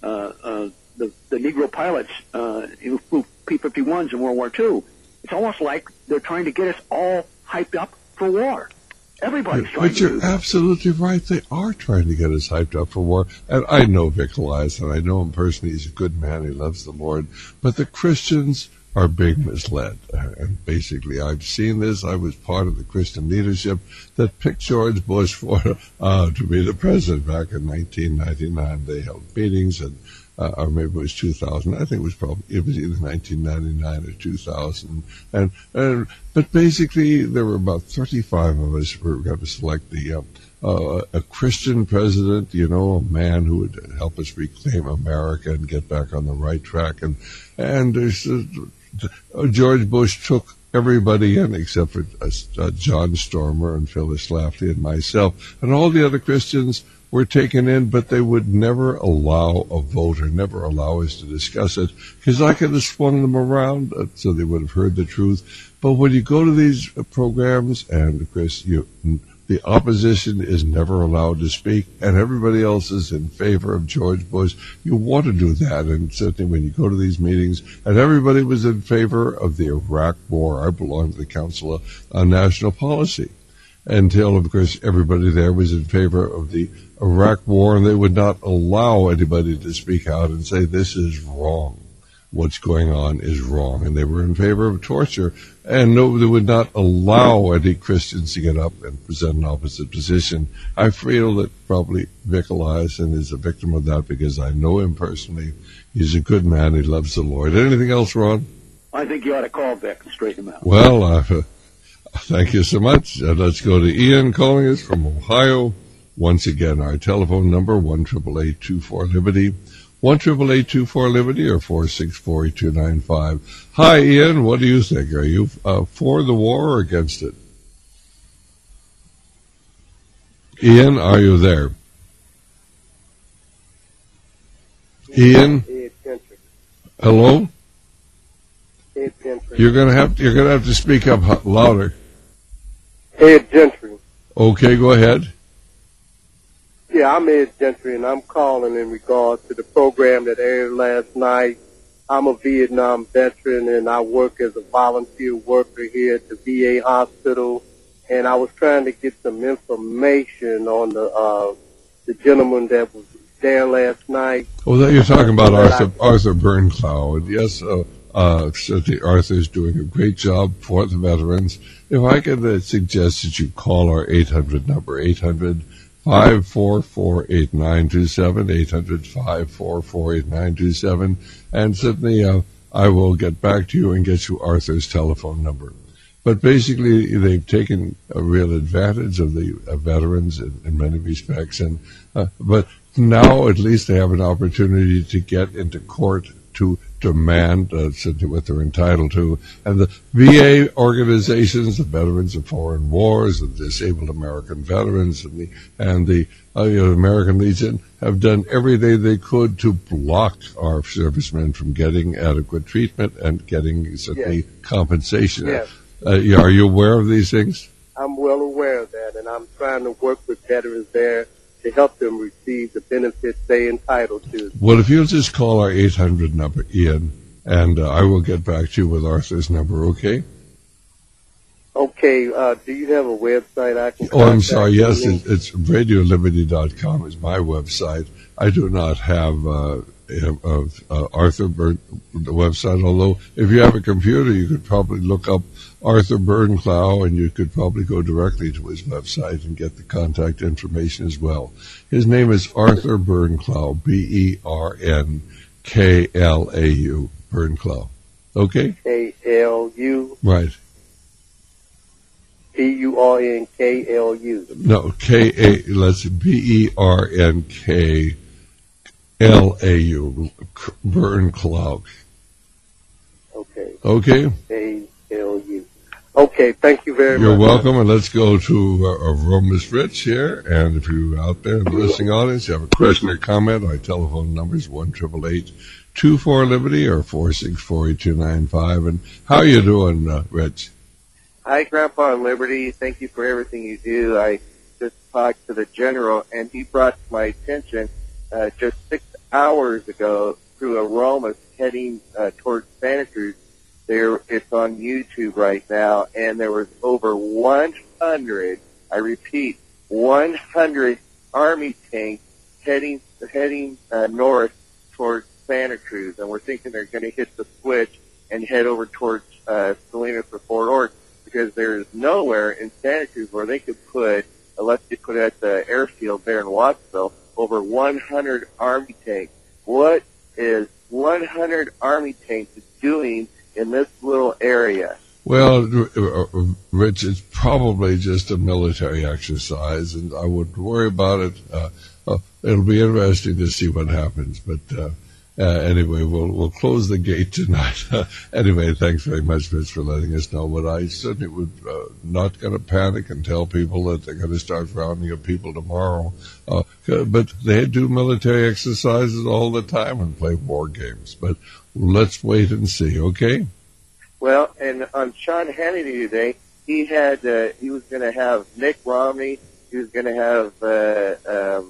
Speaker 16: Negro pilots who flew P-51s in World War II. It's almost like they're trying to get us all hyped up for war. Everybody's trying to do that. But
Speaker 4: you're absolutely right. They are trying to get us hyped up for war. And I know Vic Elias, and I know him personally. He's a good man. He loves the Lord. But the Christians are being misled. And basically, I've seen this. I was part of the Christian leadership that picked George Bush to be the president back in 1999. They held meetings, and or maybe it was 2000. I think it was either 1999 or 2000. But basically, there were about 35 of us who were going to select a Christian president, a man who would help us reclaim America and get back on the right track. And George Bush took everybody in except for John Stormer and Phyllis Schlafly and myself, and all the other Christians were taken in, but they would never allow a vote or never allow us to discuss it, because I could have swung them around so they would have heard the truth. But when you go to these programs, and of course the opposition is never allowed to speak, and everybody else is in favor of George Bush, you want to do that. And certainly when you go to these meetings, and everybody was in favor of the Iraq War. I belong to the Council on National Policy, until, of course, everybody there was in favor of the Iraq War, and they would not allow anybody to speak out and say this is wrong. what's going on is wrong, and they were in favor of torture, and no, they would not allow any Christians to get up and present an opposite position. I feel that probably Vic Eliason is a victim of that because I know him personally. He's a good man. He loves the Lord. Anything else, Ron?
Speaker 16: I think you ought to call Vic and straighten him out.
Speaker 4: Well, thank you so much. Let's go to Ian calling us from Ohio. Once again, our telephone number, 1-888-24-LIBERTY. 1-888-24-LIBERTY or 464-8295. Hi, Ian. What do you think? Are you for the war or against it? Ian, are you there? Ian? Hello? You're gonna have to speak up louder.
Speaker 17: Ed Gentry.
Speaker 4: Okay, go ahead.
Speaker 17: Yeah, I'm Ed Gentry, and I'm calling in regards to the program that aired last night. I'm a Vietnam veteran, and I work as a volunteer worker here at the VA hospital. And I was trying to get some information on the gentleman that was there last night.
Speaker 4: Well, you're talking about Arthur Bernclau. And yes, certainly Arthur's doing a great job for the veterans. If I could suggest that you call our 800 number, 800-544-8927, 800-544-8927, and certainly I will get back to you and get you Arthur's telephone number. But basically, they've taken a real advantage of the veterans in many respects, and but now at least they have an opportunity to get into court to demand certainly what they're entitled to. And the VA organizations, the Veterans of Foreign Wars, the Disabled American Veterans, and the American Legion have done everything they could to block our servicemen from getting adequate treatment and getting certainly compensation.
Speaker 17: Yes.
Speaker 4: Are you aware of these things?
Speaker 17: I'm well aware of that, and I'm trying to work with veterans there to help them receive the benefits they're entitled to.
Speaker 4: Well, if you'll just call our 800 number, Ian, and I will get back to you with Arthur's number, okay?
Speaker 17: Okay, do you have a website I can contact?
Speaker 4: Oh, I'm sorry, yes, it's RadioLiberty.com is my website. I do not have Arthur the website, although if you have a computer, you could probably look up Arthur Bernclau, and you could probably go directly to his website and get the contact information as well. His name is Arthur Bernclau, Bernklau, Bernclau. Okay?
Speaker 17: K-L-U.
Speaker 4: Right.
Speaker 17: B-U-R-N-K-L-U.
Speaker 4: No, B-E-R-N-K-L-A-U, Bernclau.
Speaker 17: Okay.
Speaker 4: Okay?
Speaker 17: K-L-U. Okay, thank you very much.
Speaker 4: You're welcome, and let's go to Romus Rich here. And if you're out there in the listening audience, you have a question or comment, our telephone number is 1-888-24-LIBERTY or 464-8295. And how are you doing, Rich?
Speaker 18: Hi, Grandpa and Liberty. Thank you for everything you do. I just talked to the general, and he brought to my attention just 6 hours ago through Aromas heading towards Santa Cruz. It's on YouTube right now, and there was over 100, I repeat, 100 Army tanks heading north towards Santa Cruz, and we're thinking they're going to hit the switch and head over towards Salinas or Fort Ord, because there's nowhere in Santa Cruz where they could put, unless they put it at the airfield there in Wattsville, over 100 Army tanks. What is 100 Army tanks doing in this little area?
Speaker 4: Well, Rich, it's probably just a military exercise, and I wouldn't worry about it. It'll be interesting to see what happens, but anyway, we'll close the gate tonight. Anyway, thanks very much, Rich, for letting us know. But I certainly would not going to panic and tell people that they're going to start rounding up people tomorrow. But they do military exercises all the time and play war games. But let's wait and see, okay?
Speaker 18: Well, and on Sean Hannity today, he was going to have Mitt Romney. He was going to have the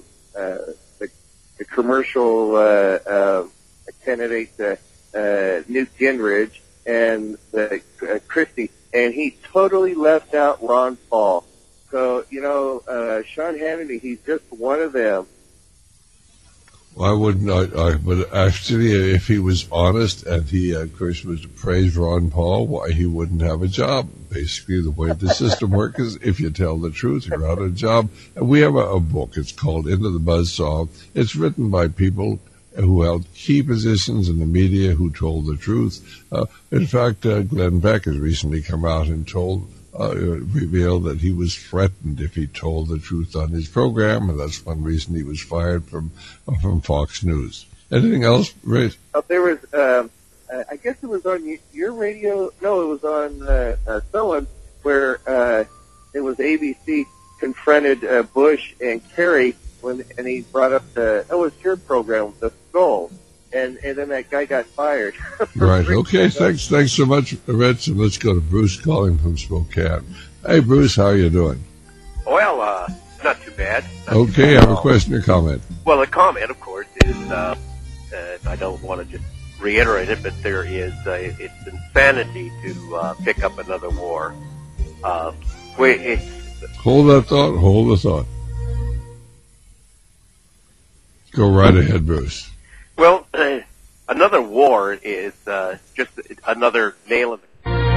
Speaker 18: commercial candidate Newt Gingrich and Christie, and he totally left out Ron Paul. So, Sean Hannity, he's just one of them.
Speaker 4: Why wouldn't I? But actually, if he was honest and he, of course, was to praise Ron Paul, why he wouldn't have a job. Basically, the way the system works is if you tell the truth, you're out of a job. And we have a book. It's called Into the Buzzsaw. It's written by people who held key positions in the media who told the truth. In fact, Glenn Beck has recently come out and revealed that he was threatened if he told the truth on his program, and that's one reason he was fired from Fox News. Anything else, Ray?
Speaker 18: There was, I guess it was on your radio. No, it was on someone where it was ABC confronted Bush and Kerry and he brought up it was your program, The Skull. And then that guy got fired.
Speaker 4: Right. Okay. Thanks so much, Rich. And let's go to Bruce calling from Spokane. Hey, Bruce, how are you doing?
Speaker 19: Well, not too bad.
Speaker 4: Okay. I have a question or comment.
Speaker 19: Well, the comment, of course, is I don't want to just reiterate it, but there is it's insanity to pick up another war.
Speaker 4: Hold that thought. Hold the thought. Go right ahead, Bruce.
Speaker 19: Well, another war is just another nail in the...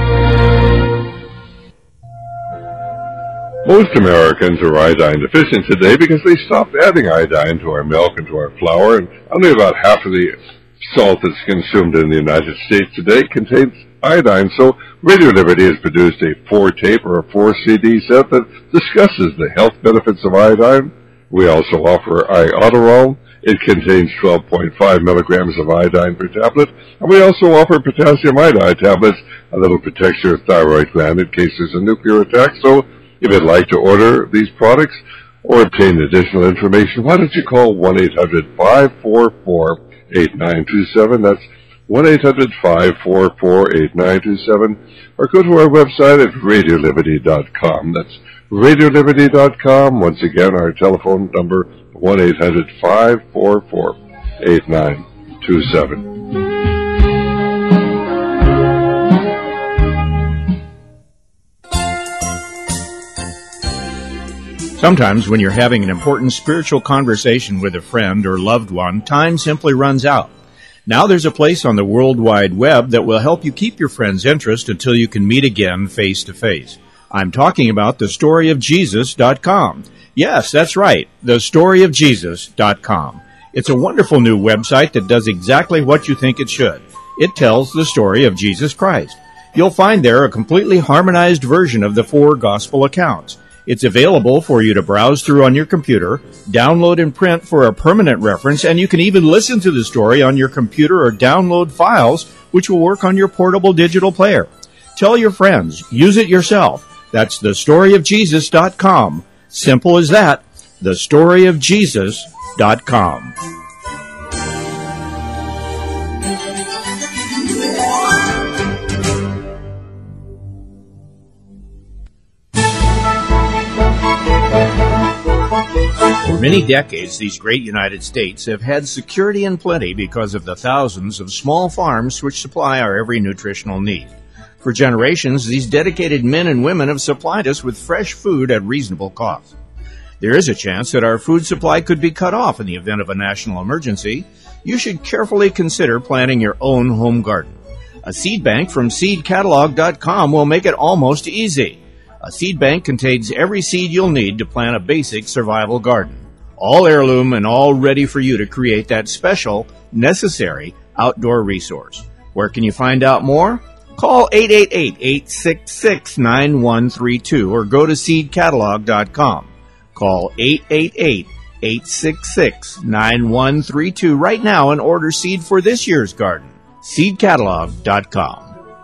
Speaker 4: Most Americans are iodine deficient today because they stopped adding iodine to our milk and to our flour, and only about half of the salt that's consumed in the United States today contains iodine. So Radio Liberty has produced a 4-tape or a 4-CD set that discusses the health benefits of iodine. We also offer Iodoral. It contains 12.5 milligrams of iodine per tablet, and we also offer potassium iodide tablets, a little protects your thyroid gland in case there's a nuclear attack. So if you'd like to order these products or obtain additional information, why don't you call 1-800-544-8927. That's 1-800-544-8927, or go to our website at radioliberty.com. That's radioliberty.com. Once again, our telephone number, 1-800-544-8927.
Speaker 7: Sometimes when you're having an important spiritual conversation with a friend or loved one, time simply runs out. Now there's a place on the World Wide Web that will help you keep your friend's interest until you can meet again face to face. I'm talking about thestoryofjesus.com. Yes, that's right, thestoryofjesus.com. It's a wonderful new website that does exactly what you think it should. It tells the story of Jesus Christ. You'll find there a completely harmonized version of the 4 gospel accounts. It's available for you to browse through on your computer, download and print for a permanent reference, and you can even listen to the story on your computer or download files, which will work on your portable digital player. Tell your friends. Use it yourself. That's thestoryofjesus.com. Simple as that. thestoryofjesus.com. For many decades, these great United States have had security and plenty because of the thousands of small farms which supply our every nutritional need. For generations, these dedicated men and women have supplied us with fresh food at reasonable cost. There is a chance that our food supply could be cut off in the event of a national emergency. You should carefully consider planting your own home garden. A seed bank from seedcatalog.com will make it almost easy. A seed bank contains every seed you'll need to plant a basic survival garden. All heirloom and all ready for you to create that special, necessary outdoor resource. Where can you find out more? Call 888-866-9132 or go to seedcatalog.com. Call 888-866-9132 right now and order seed for this year's garden. seedcatalog.com.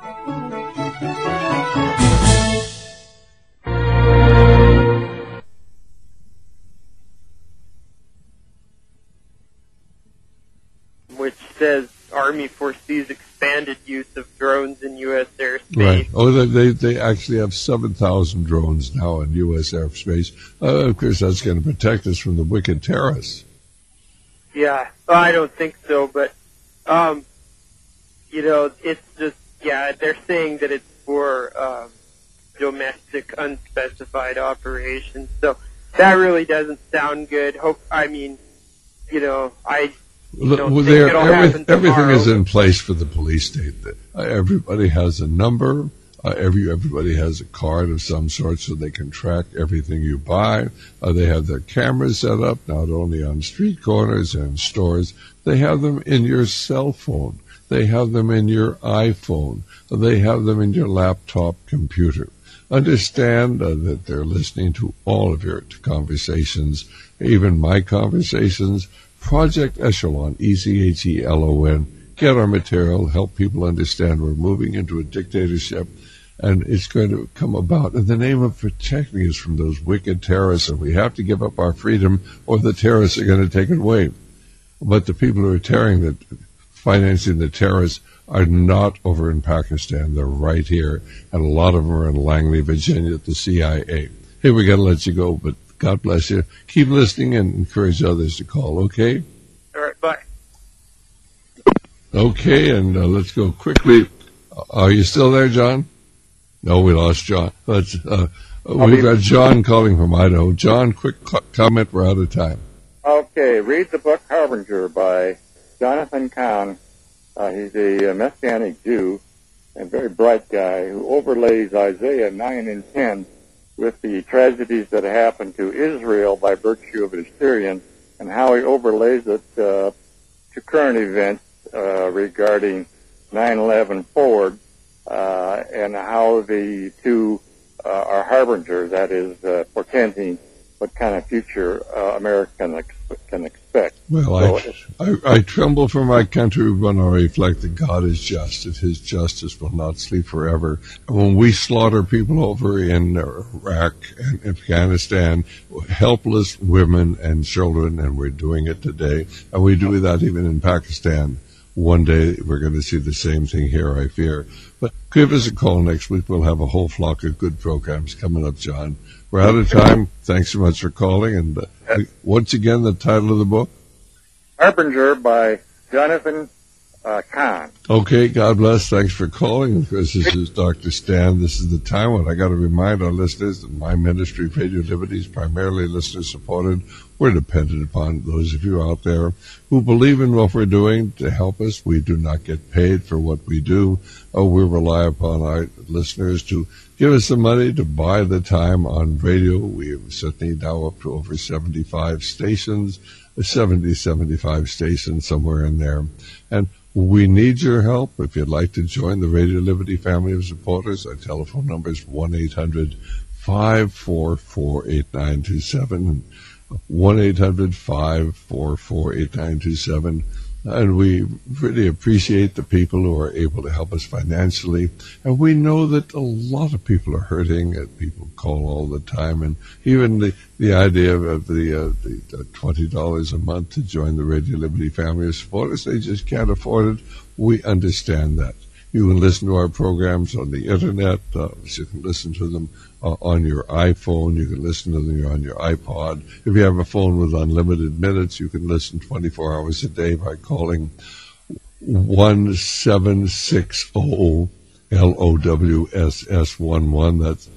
Speaker 20: Which says Army foresees expanded use of drones in U.S. airspace.
Speaker 4: Right. Oh, they actually have 7,000 drones now in U.S. airspace. Of course, that's going to protect us from the wicked terrorists.
Speaker 20: Yeah, I don't think so, but, it's just, they're saying that it's for domestic, unspecified operations. So that really doesn't sound good.
Speaker 4: Everything is in place for the police state. Everybody has a number. Everybody has a card of some sort so they can track everything you buy. They have their cameras set up not only on street corners and stores. They have them in your cell phone. They have them in your iPhone. They have them in your laptop computer. Understand that they're listening to all of your conversations, even my conversations. Project Echelon, ECHELON. Get our material, help people understand we're moving into a dictatorship, and it's going to come about in the name of protecting us from those wicked terrorists, and we have to give up our freedom or the terrorists are going to take it away. But the people who are financing the terrorists are not over in Pakistan. They're right here, and a lot of them are in Langley, Virginia at the CIA. Hey, we got to let you go, but God bless you. Keep listening and encourage others to call, okay?
Speaker 20: All right, bye.
Speaker 4: Okay, and let's go quickly. Are you still there, John? No, we lost John. We've got John calling from Idaho. John, quick comment. We're out of time.
Speaker 21: Okay, read the book Harbinger by Jonathan Cahn. He's a Messianic Jew and very bright guy who overlays Isaiah 9 and 10 with the tragedies that happened to Israel by virtue of Assyrian, and how he overlays it to current events regarding 9/11 forward, and how the two are harbingers, that is, portending what kind of future America can expect.
Speaker 4: Well, I tremble for my country when I reflect that God is just, that his justice will not sleep forever. And when we slaughter people over in Iraq and Afghanistan, helpless women and children, and we're doing it today, and we do that even in Pakistan, one day we're going to see the same thing here, I fear. But give us a call next week. We'll have a whole flock of good programs coming up, John. We're out of time. Thanks so much for calling. And once again, the title of the book?
Speaker 21: Harbinger by Jonathan Cahn.
Speaker 4: Okay, God bless. Thanks for calling. Of course, this is Dr. Stan. This is the time when I got to remind our listeners that my ministry, Radio Liberty, is primarily listener-supported. We're dependent upon those of you out there who believe in what we're doing to help us. We do not get paid for what we do. We rely upon our listeners to give us the money to buy the time on radio. We are certainly now up to over 75 stations, 75 stations, somewhere in there. And we need your help. If you'd like to join the Radio Liberty family of supporters, our telephone number is 1-800-544-8927. 1-800-544-8927. And we really appreciate the people who are able to help us financially. And we know that a lot of people are hurting, and people call all the time. And even the idea of the $20 a month to join the Radio Liberty family of supporters, they just can't afford it. We understand that. You can listen to our programs on the Internet. You can listen to them on your iPhone. You can listen to them on your iPod. If you have a phone with unlimited minutes, you can listen 24 hours a day by calling 1-760-LOWSS11. That's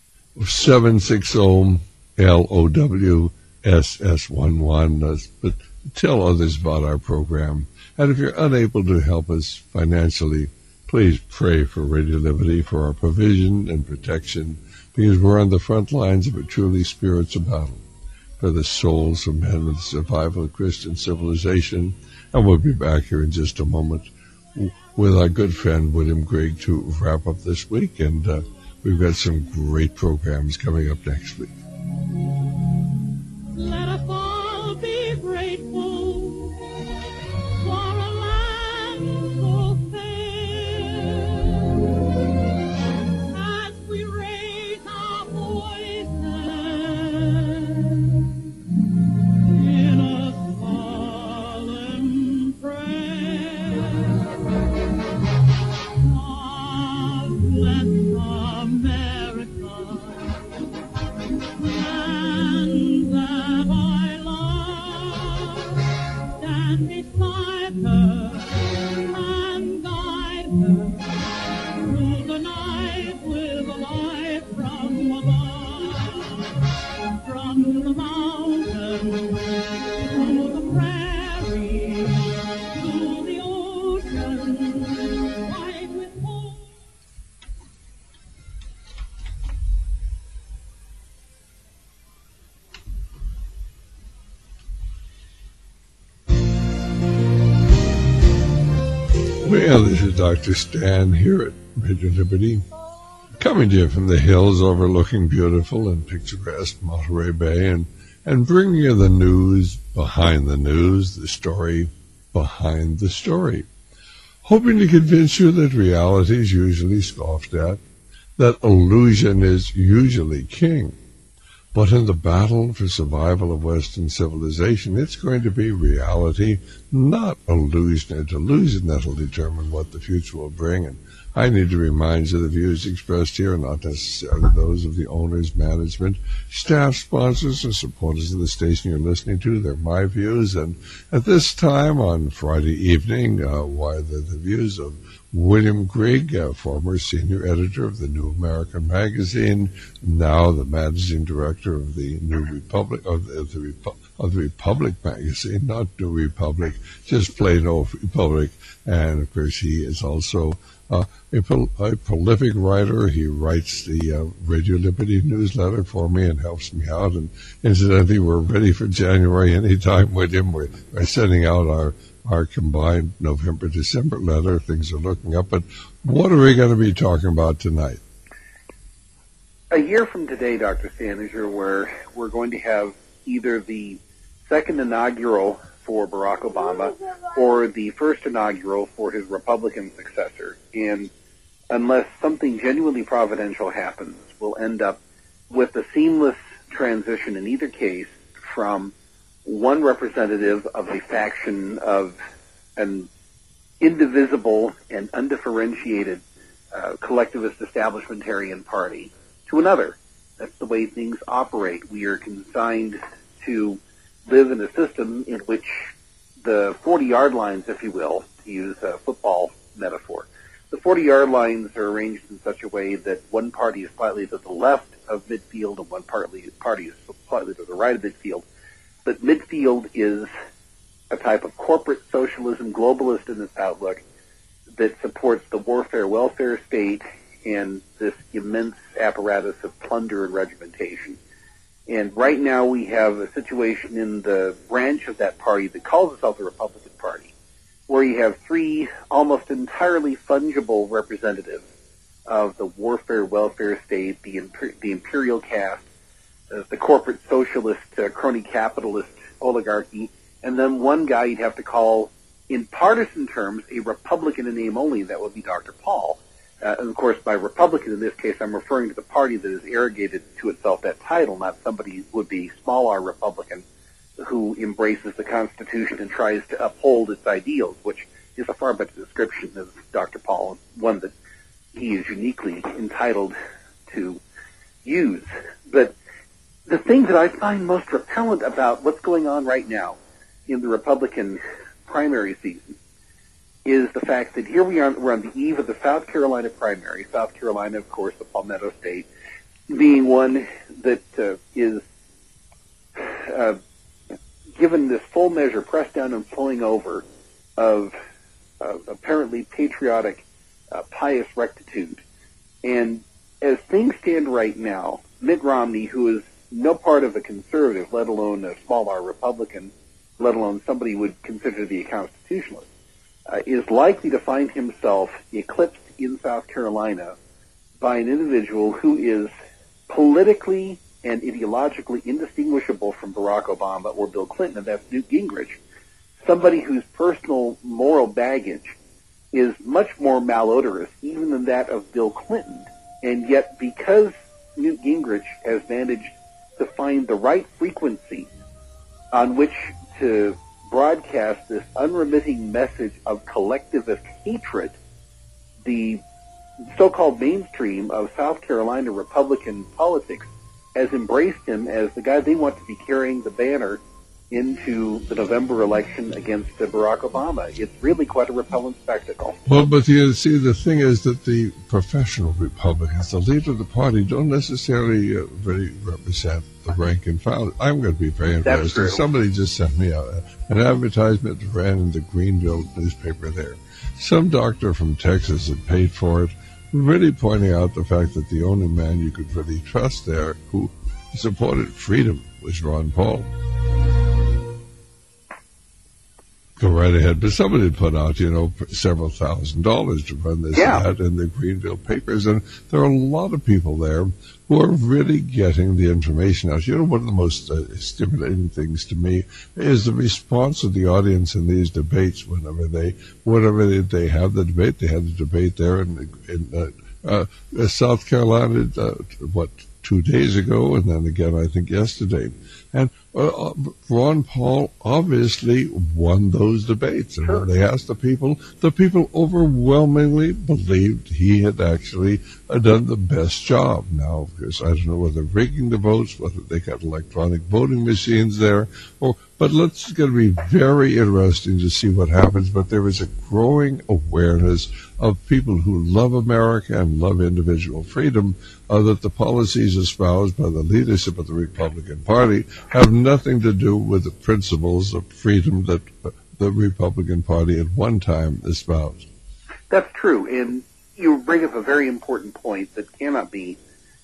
Speaker 4: 760-LOWSS11. But tell others about our program. And if you're unable to help us financially, please pray for Radio Liberty, for our provision and protection, because we're on the front lines of a truly spiritual battle for the souls of men and the survival of Christian civilization. And we'll be back here in just a moment with our good friend William Grigg to wrap up this week. And we've got some great programs coming up next week.
Speaker 14: Let us all be grateful for a land so from the mountain to the prairie.
Speaker 4: Well, this is Dr. Stan here at Radio Liberty, coming to you from the hills overlooking beautiful and picturesque Monterey Bay, and bringing you the news behind the news, the story behind the story. Hoping to convince you that reality is usually scoffed at, that illusion is usually king. But in the battle for survival of Western civilization, it's going to be reality, not illusion. It's illusion that will determine what the future will bring. And I need to remind you the views expressed here are not necessarily those of the owners, management, staff, sponsors, and supporters of the station you're listening to. They're my views. And at this time on Friday evening, the views of William Grigg, former senior editor of the New American Magazine, now the managing director of the New Republic, of the Republic magazine, not New Republic, just plain old Republic. And of course, he is also a prolific writer. He writes the Radio Liberty newsletter for me and helps me out. And incidentally, we're ready for January anytime with him. We're sending out our combined November-December letter. Things are looking up. But what are we going to be talking about tonight?
Speaker 1: A year from today, Dr. Stan, as you're aware, we're going to have either the second inaugural for Barack Obama or the first inaugural for his Republican successor. And unless something genuinely providential happens, we'll end up with a seamless transition in either case from one representative of a faction of an indivisible and undifferentiated collectivist establishmentarian party to another. That's the way things operate. We are consigned to live in a system in which the 40-yard lines, if you will, to use a football metaphor, the 40-yard lines are arranged in such a way that one party is slightly to the left of midfield and one party is slightly to the right of midfield. But midfield is a type of corporate socialism, globalist in its outlook, that supports the warfare-welfare state and this immense apparatus of plunder and regimentation. And right now we have a situation in the branch of that party that calls itself the Republican Party, where you have three almost entirely fungible representatives of the warfare-welfare state, the imperial caste, the corporate socialist, crony capitalist oligarchy, and then one guy you'd have to call, in partisan terms, a Republican in name only. That would be Dr. Paul. And of course, by Republican in this case, I'm referring to the party that has arrogated to itself that title, not somebody who would be small r Republican who embraces the Constitution and tries to uphold its ideals, which is a far better description of Dr. Paul, one that he is uniquely entitled to use. But the thing that I find most repellent about what's going on right now in the Republican primary season is the fact that here we're on the eve of the South Carolina primary. South Carolina, of course, the Palmetto State, being one that is given this full measure, pressed down and flowing over of apparently patriotic, pious rectitude. And as things stand right now, Mitt Romney, who is no part of a conservative, let alone a small r Republican, let alone somebody would consider to be a constitutionalist, is likely to find himself eclipsed in South Carolina by an individual who is politically and ideologically indistinguishable from Barack Obama or Bill Clinton, and that's Newt Gingrich, somebody whose personal moral baggage is much more malodorous even than that of Bill Clinton. And yet, because Newt Gingrich has managed to find the right frequency on which to broadcast this unremitting message of collectivist hatred, the so-called mainstream of South Carolina Republican politics has embraced him as the guy they want to be carrying the banner into the November election against Barack Obama. It's really quite a repellent spectacle.
Speaker 4: Well, but you see, the thing is that the professional Republicans, the leader of the party, don't necessarily really represent the rank and file. I'm going to be very interested. Somebody just sent me an advertisement that ran in the Greenville newspaper there. Some doctor from Texas had paid for it, really pointing out the fact that the only man you could really trust there who supported freedom was Ron Paul. Go right ahead. But somebody put out, several $1,000s to run this ad in the Greenville papers. And there are a lot of people there who are really getting the information out. One of the most stimulating things to me is the response of the audience in these debates. Whenever they have the debate, they had the debate there in South Carolina, 2 days ago, and then again, I think yesterday. And Ron Paul obviously won those debates. And when they asked the people overwhelmingly believed he had actually done the best job. Now, of course, I don't know whether rigging the votes, whether they got electronic voting machines there, but it's going to be very interesting to see what happens. But there is a growing awareness of people who love America and love individual freedom, that the policies espoused by the leadership of the Republican Party have nothing to do with the principles of freedom that the Republican Party at one time espoused.
Speaker 1: That's true, and you bring up a very important point that cannot be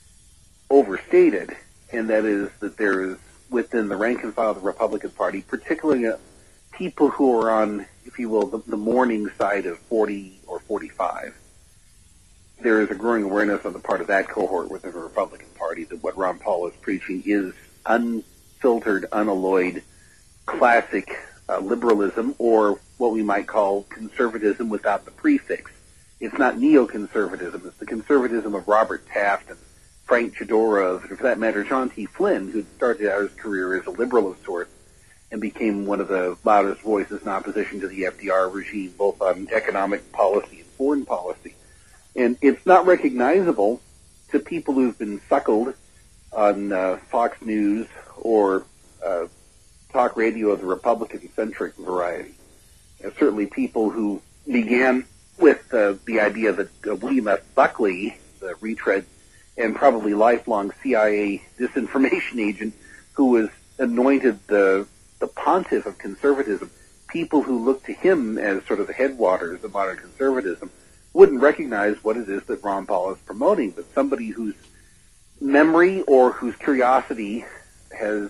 Speaker 1: overstated, and that is that there is, within the rank and file of the Republican Party, particularly people who are on, if you will, the mourning side of 40 or 45, there is a growing awareness on the part of that cohort within the Republican Party that what Ron Paul is preaching is unfiltered, unalloyed, classic liberalism, or what we might call conservatism without the prefix. It's not neoconservatism. It's the conservatism of Robert Taft and Frank Chidorov, and for that matter, John T. Flynn, who started out his career as a liberal of sorts and became one of the loudest voices in opposition to the FDR regime, both on economic policy and foreign policy. And it's not recognizable to people who've been suckled on Fox News or talk radio of the Republican-centric variety. And certainly people who began with the idea that William F. Buckley, the retread and probably lifelong CIA disinformation agent who was anointed the pontiff of conservatism, people who look to him as sort of the headwaters of modern conservatism, wouldn't recognize what it is that Ron Paul is promoting, but somebody whose memory or whose curiosity has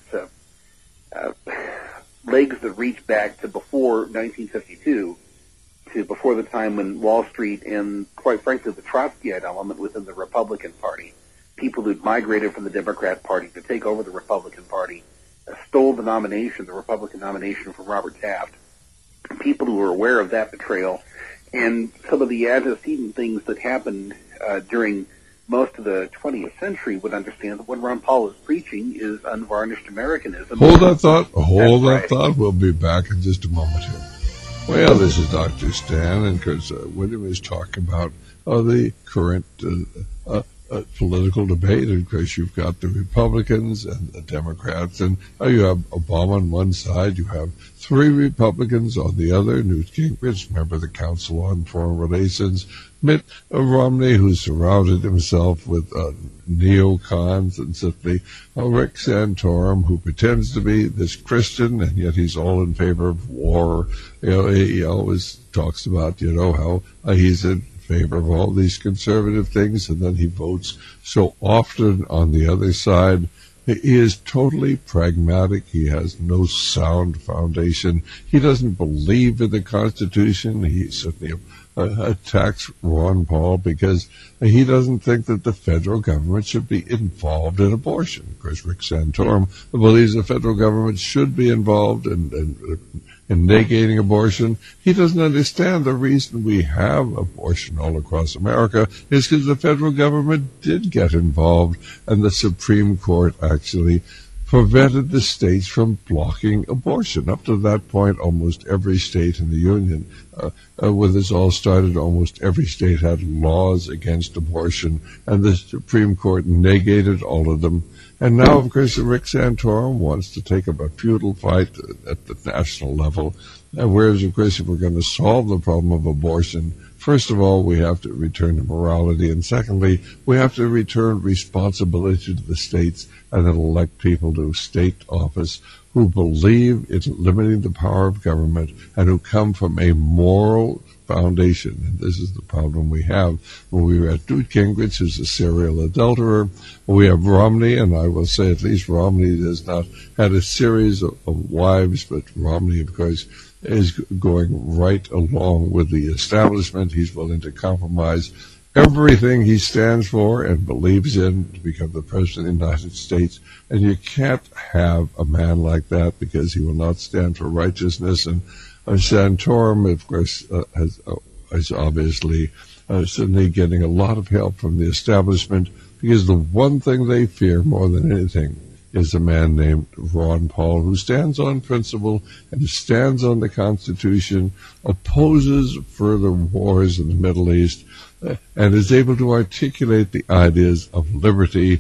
Speaker 1: legs that reach back to before 1952, to before the time when Wall Street and, quite frankly, the Trotskyite element within the Republican Party, people who'd migrated from the Democrat Party to take over the Republican Party, stole the Republican nomination from Robert Taft, people who were aware of that betrayal, and some of the antecedent things that happened during most of the 20th century would understand that what Ron Paul is preaching is unvarnished Americanism.
Speaker 4: Hold that thought. We'll be back in just a moment here. Well, this is Dr. Stan, and Chris William is talking about the current political debate. And of course, you've got the Republicans and the Democrats, and you have Obama on one side, you have 3 Republicans on the other, Newt Gingrich, member of the Council on Foreign Relations, Mitt Romney, who surrounded himself with neocons, and simply Rick Santorum, who pretends to be this Christian, and yet he's all in favor of war. He always talks about, how he's in favor of all these conservative things, and then he votes so often on the other side. He is totally pragmatic. He has no sound foundation. He doesn't believe in the Constitution. He certainly attacks Ron Paul because he doesn't think that the federal government should be involved in abortion. Of course, Rick Santorum believes the federal government should be involved in negating abortion. He doesn't understand the reason we have abortion all across America is because the federal government did get involved, and the Supreme Court actually prevented the states from blocking abortion. Up to that point, almost every state in the Union, when this all started, almost every state had laws against abortion, and the Supreme Court negated all of them. And now, of course, Rick Santorum wants to take up a feudal fight at the national level, whereas, of course, if we're going to solve the problem of abortion, first of all, we have to return to morality, and secondly, we have to return responsibility to the states and then elect people to state office who believe in limiting the power of government and who come from a moral foundation. And this is the problem we have. When we were at Newt Gingrich, who's a serial adulterer, we have Romney, and I will say at least Romney has not had a series of wives, but Romney, of course, is going right along with the establishment. He's willing to compromise everything he stands for and believes in to become the President of the United States. And you can't have a man like that because he will not stand for righteousness. And Santorum, of course, is obviously certainly getting a lot of help from the establishment, because the one thing they fear more than anything is a man named Ron Paul, who stands on principle and stands on the Constitution, opposes further wars in the Middle East, and is able to articulate the ideas of liberty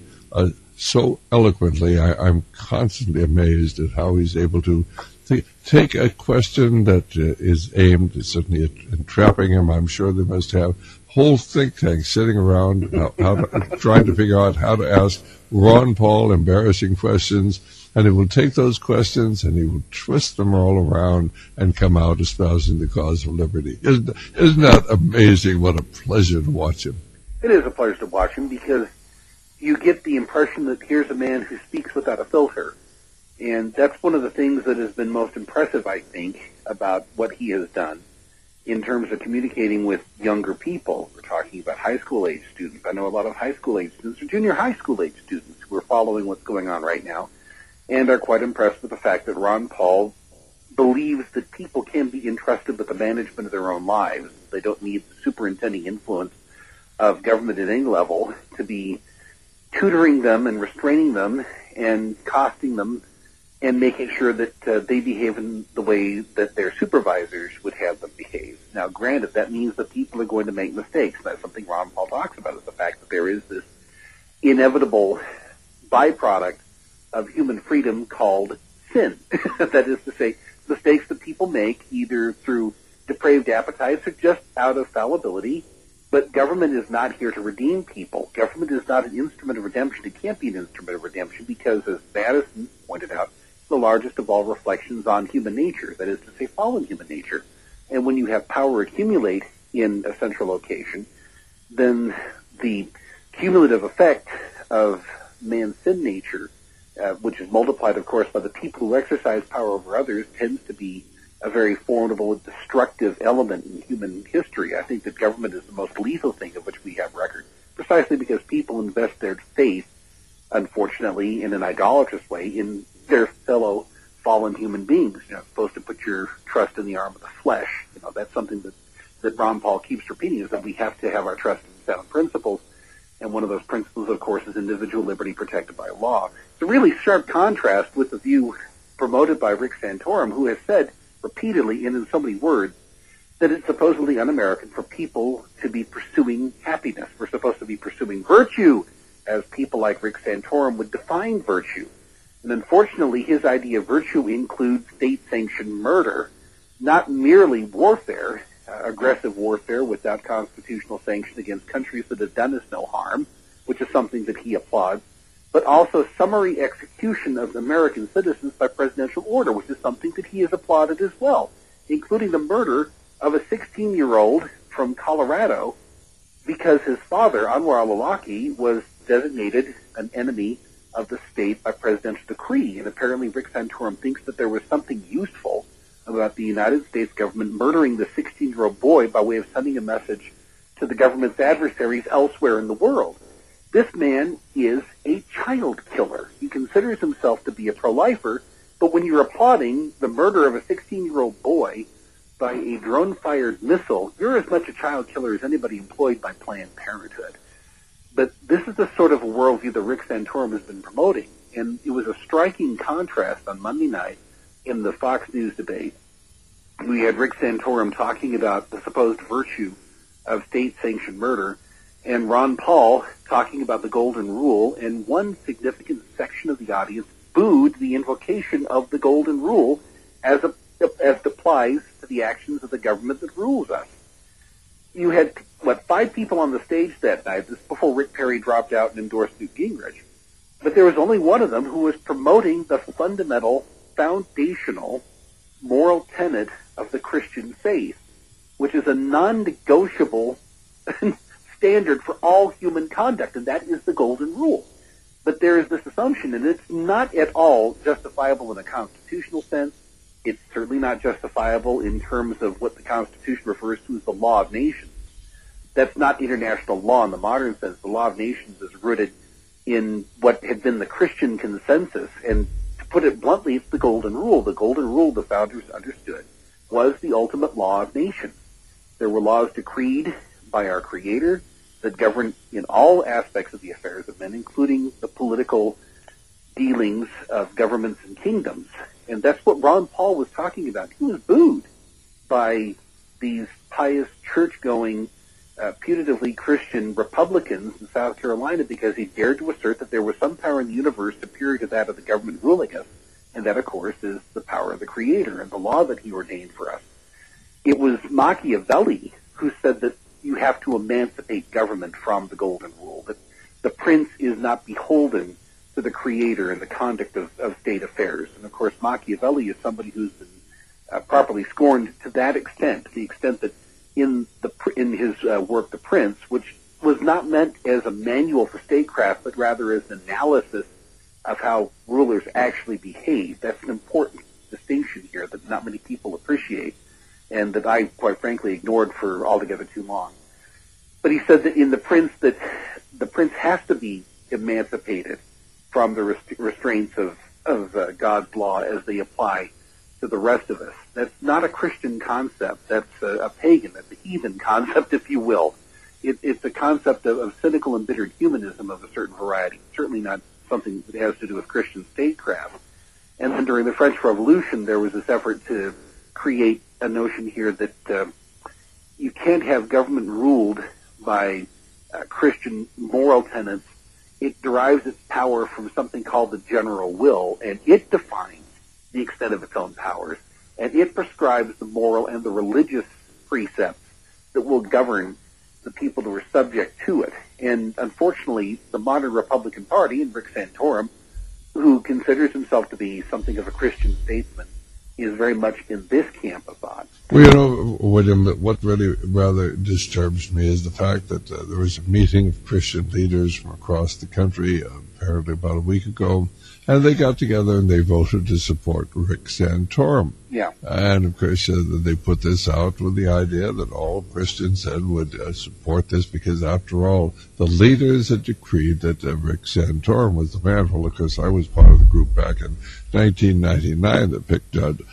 Speaker 4: so eloquently. I'm constantly amazed at how he's able to take a question that is aimed certainly at entrapping him. I'm sure they must have whole think tanks sitting around trying to figure out how to ask Ron Paul embarrassing questions, and he will take those questions and he will twist them all around and come out espousing the cause of liberty. Isn't that amazing? What a pleasure to watch him.
Speaker 1: It is a pleasure to watch him, because you get the impression that here's a man who speaks without a filter. And that's one of the things that has been most impressive, I think, about what he has done in terms of communicating with younger people. We're talking about high school age students. I know a lot of high school age students or junior high school age students who are following what's going on right now and are quite impressed with the fact that Ron Paul believes that people can be entrusted with the management of their own lives. They don't need the superintending influence of government at any level to be tutoring them and restraining them and costing them and making sure that they behave in the way that their supervisors would have them behave. Now, granted, that means that people are going to make mistakes. That's something Ron Paul talks about, is the fact that there is this inevitable byproduct of human freedom called sin. That is to say, mistakes that people make either through depraved appetites or just out of fallibility. But government is not here to redeem people. Government is not an instrument of redemption. It can't be an instrument of redemption because, as Madison pointed out, the largest of all reflections on human nature, that is to say, fallen human nature. And when you have power accumulate in a central location, then the cumulative effect of man's sin nature, which is multiplied, of course, by the people who exercise power over others, tends to be a very formidable and destructive element in human history. I think that government is the most lethal thing of which we have record, precisely because people invest their faith, unfortunately, in an idolatrous way, in their fellow fallen human beings. You're not supposed to put your trust in the arm of the flesh. That's something that Ron Paul keeps repeating, is that we have to have our trust in sound principles. And one of those principles, of course, is individual liberty protected by law. It's a really sharp contrast with the view promoted by Rick Santorum, who has said repeatedly and in so many words that it's supposedly un-American for people to be pursuing happiness. We're supposed to be pursuing virtue, as people like Rick Santorum would define virtue. And unfortunately, his idea of virtue includes state-sanctioned murder, not merely warfare, aggressive warfare without constitutional sanction against countries that have done us no harm, which is something that he applauds, but also summary execution of American citizens by presidential order, which is something that he has applauded as well, including the murder of a 16-year-old from Colorado because his father, Anwar al-Awlaki, was designated an enemy of the state by presidential decree. And apparently Rick Santorum thinks that there was something useful about the United States government murdering the 16-year-old boy by way of sending a message to the government's adversaries elsewhere in the world. This man is a child killer. He considers himself to be a pro-lifer, but when you're applauding the murder of a 16-year-old boy by a drone-fired missile, you're as much a child killer as anybody employed by Planned Parenthood. But this is the sort of worldview that Rick Santorum has been promoting, and it was a striking contrast on Monday night in the Fox News debate. We had Rick Santorum talking about the supposed virtue of state-sanctioned murder, and Ron Paul talking about the Golden Rule, and one significant section of the audience booed the invocation of the Golden Rule as it applies to the actions of the government that rules us. You had, 5 people on the stage that night, this before Rick Perry dropped out and endorsed Newt Gingrich, but there was only one of them who was promoting the fundamental, foundational, moral tenet of the Christian faith, which is a non-negotiable standard for all human conduct, and that is the Golden Rule. But there is this assumption, and it's not at all justifiable in a constitutional sense. It's certainly not justifiable in terms of what the Constitution refers to as the law of nations. That's not international law in the modern sense. The law of nations is rooted in what had been the Christian consensus. And to put it bluntly, it's the Golden Rule. The Golden Rule the founders understood was the ultimate law of nations. There were laws decreed by our Creator that govern in all aspects of the affairs of men, including the political dealings of governments and kingdoms. And that's what Ron Paul was talking about. He was booed by these pious, church-going, putatively Christian Republicans in South Carolina because he dared to assert that there was some power in the universe superior to that of the government ruling us, and that, of course, is the power of the Creator and the law that he ordained for us. It was Machiavelli who said that you have to emancipate government from the Golden Rule, that the prince is not beholden to the Creator in the conduct of state affairs. And, of course, Machiavelli is somebody who's been properly scorned to that extent, the extent that in his work, The Prince, which was not meant as a manual for statecraft, but rather as an analysis of how rulers actually behave. That's an important distinction here that not many people appreciate, and that I, quite frankly, ignored for altogether too long. But he said that in The Prince, that the prince has to be emancipated from the restraints of God's law as they apply to the rest of us. That's not a Christian concept. That's a pagan, that's a heathen concept, if you will. It's a concept of cynical, embittered humanism of a certain variety. Certainly not something that has to do with Christian statecraft. And then during the French Revolution, there was this effort to create a notion here that you can't have government ruled by Christian moral tenets. It derives its power from something called the general will, and it defines the extent of its own powers, and it prescribes the moral and the religious precepts that will govern the people who are subject to it. And unfortunately, the modern Republican Party, and Rick Santorum, who considers himself to be something of a Christian statesman, is very much in this camp of thought.
Speaker 4: Well, you know, William, what really rather disturbs me is the fact that there was a meeting of Christian leaders from across the country, apparently about a week ago, and they got together and they voted to support Rick Santorum.
Speaker 1: Yeah. And,
Speaker 4: of course, they put this out with the idea that all Christians then would support this because, after all, the leaders had decreed that Rick Santorum was the man. Well, of course, I was part of the group back in 1999 that picked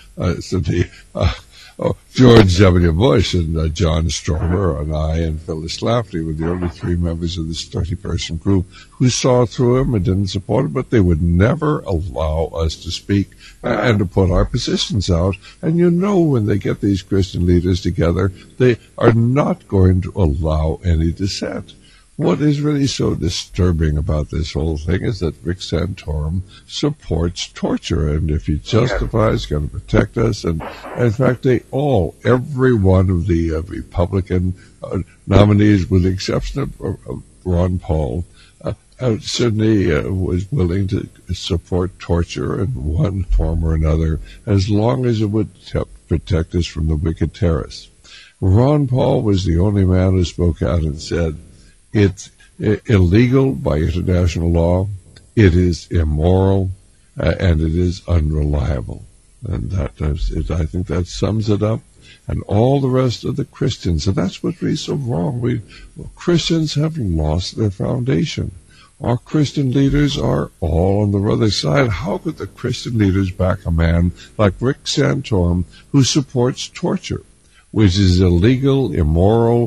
Speaker 4: George W. Bush and John Stromer and I and Phyllis Schlafly were the only three members of this 30-person group who saw through him and didn't support him, but they would never allow us to speak and to put our positions out. And you know, when they get these Christian leaders together, they are not going to allow any dissent. What is really so disturbing about this whole thing is that Rick Santorum supports torture, and if he justifies, going to protect us. And in fact, every one of the Republican nominees, with the exception of Ron Paul, certainly was willing to support torture in one form or another, as long as it would protect us from the wicked terrorists. Ron Paul was the only man who spoke out and said, it's illegal by international law, it is immoral, and it is unreliable. And that is it. I think that sums it up. And all the rest of the Christians, and that's what's really so wrong. Christians have lost their foundation. Our Christian leaders are all on the other side. How could the Christian leaders back a man like Rick Santorum who supports torture, which is illegal, immoral,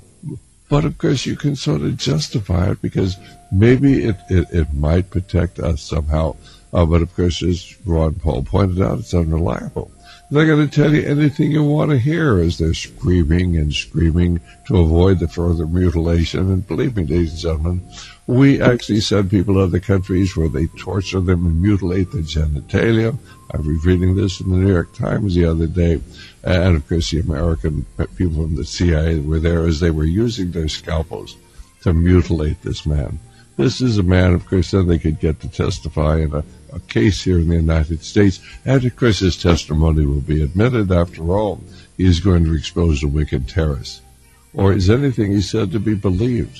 Speaker 4: but of course you can sort of justify it because maybe it might protect us somehow. But of course, as Ron Paul pointed out, it's unreliable. They're going to tell you anything you want to hear as they're screaming and screaming to avoid the further mutilation. And believe me, ladies and gentlemen, we actually send people to other countries where they torture them and mutilate their genitalia. I was reading this in the New York Times the other day. And, of course, the American people from the CIA were there as they were using their scalpels to mutilate this man. This is a man, of course, then they could get to testify in a case here in the United States. And, of course, his testimony will be admitted. After all, he is going to expose the wicked terrorists. Or is anything he said to be believed?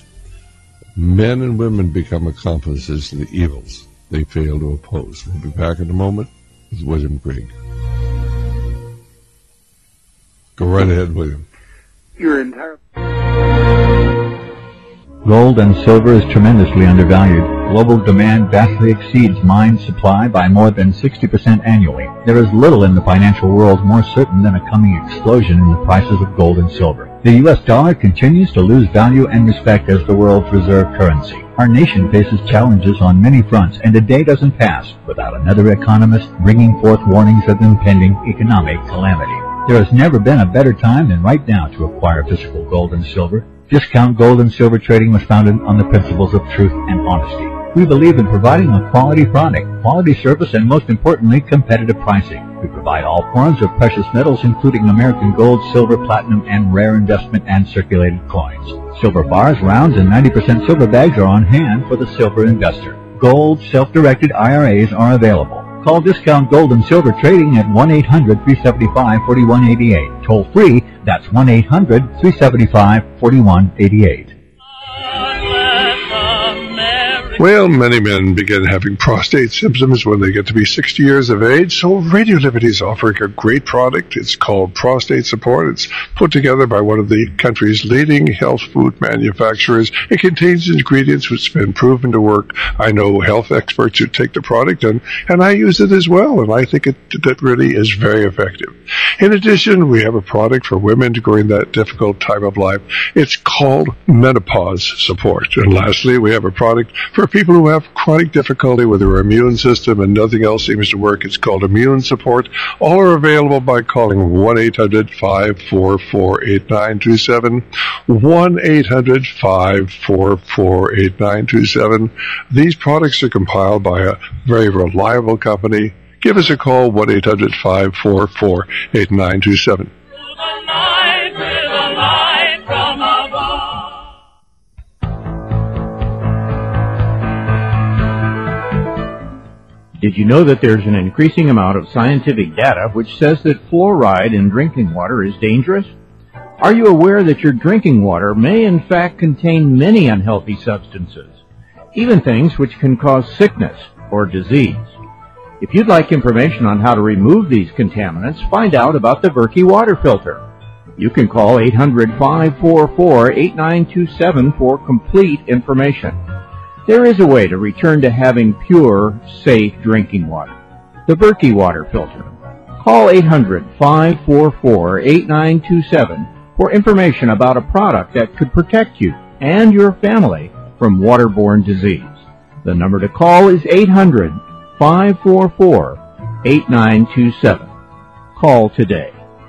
Speaker 4: Men and women become accomplices to the evils they fail to oppose. We'll be back in a moment with William Grigg. Go right ahead, William.
Speaker 1: Your entire
Speaker 6: Gold and silver is tremendously undervalued. Global demand vastly exceeds mine supply by more than 60% annually. There is little in the financial world more certain than a coming explosion in the prices of gold and silver. The U.S. dollar continues to lose value and respect as the world's reserve currency. Our nation faces challenges on many fronts, and a day doesn't pass without another economist bringing forth warnings of impending economic calamity. There has never been a better time than right now to acquire physical gold and silver. Discount Gold and Silver Trading was founded on the principles of truth and honesty. We believe in providing a quality product, quality service, and most importantly, competitive pricing. We provide all forms of precious metals, including American gold, silver, platinum, and rare investment and circulated coins. Silver bars, rounds, and 90% silver bags are on hand for the silver investor. Gold, self-directed IRAs are available. Call Discount Gold and Silver Trading at 1-800-375-4188. Toll free, that's 1-800-375-4188.
Speaker 4: Well, many men begin having prostate symptoms when they get to be 60 years of age, so Radio Liberty is offering a great product. It's called Prostate Support. It's put together by one of the country's leading health food manufacturers. It contains ingredients which have been proven to work. I know health experts who take the product, and I use it as well, and I think it really is very effective. In addition, we have a product for women during that difficult time of life. It's called Menopause Support. And lastly, we have a product for people who have chronic difficulty with their immune system and nothing else seems to work. It's called Immune Support. All are available by calling 1-800-544-8927, 1-800-544-8927. These products are compiled by a very reliable company. Give us a call, 1-800-544-8927.
Speaker 7: Did you know that there's an increasing amount of scientific data which says that fluoride in drinking water is dangerous? Are you aware that your drinking water may in fact contain many unhealthy substances, even things which can cause sickness or disease? If you'd like information on how to remove these contaminants, find out about the Berkey water filter. You can call 800-544-8927 for complete information. There is a way to return to having pure, safe drinking water. The Berkey water filter. Call 800-544-8927 for information about a product that could protect you and your family from waterborne disease. The number to call is 800-544-8927. Call today.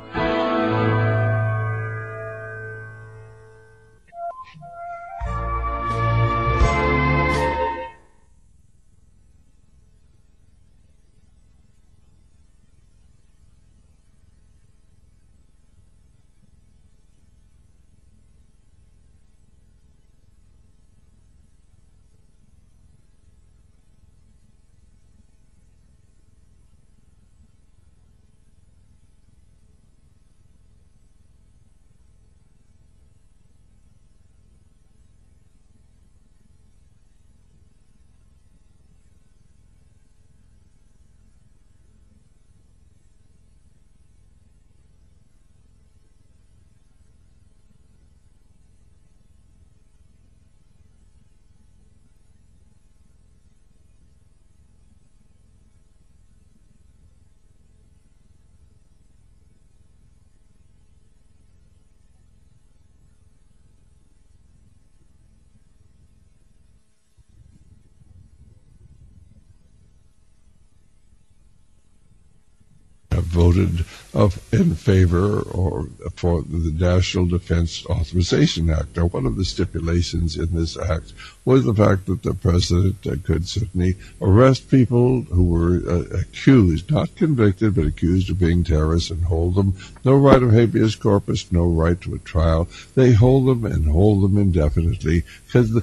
Speaker 4: Voted in favor or for the National Defense Authorization Act. Now, one of the stipulations in this act was the fact that the president could certainly arrest people who were accused, not convicted, but accused of being terrorists and hold them. No right of habeas corpus, no right to a trial. They hold them and hold them indefinitely because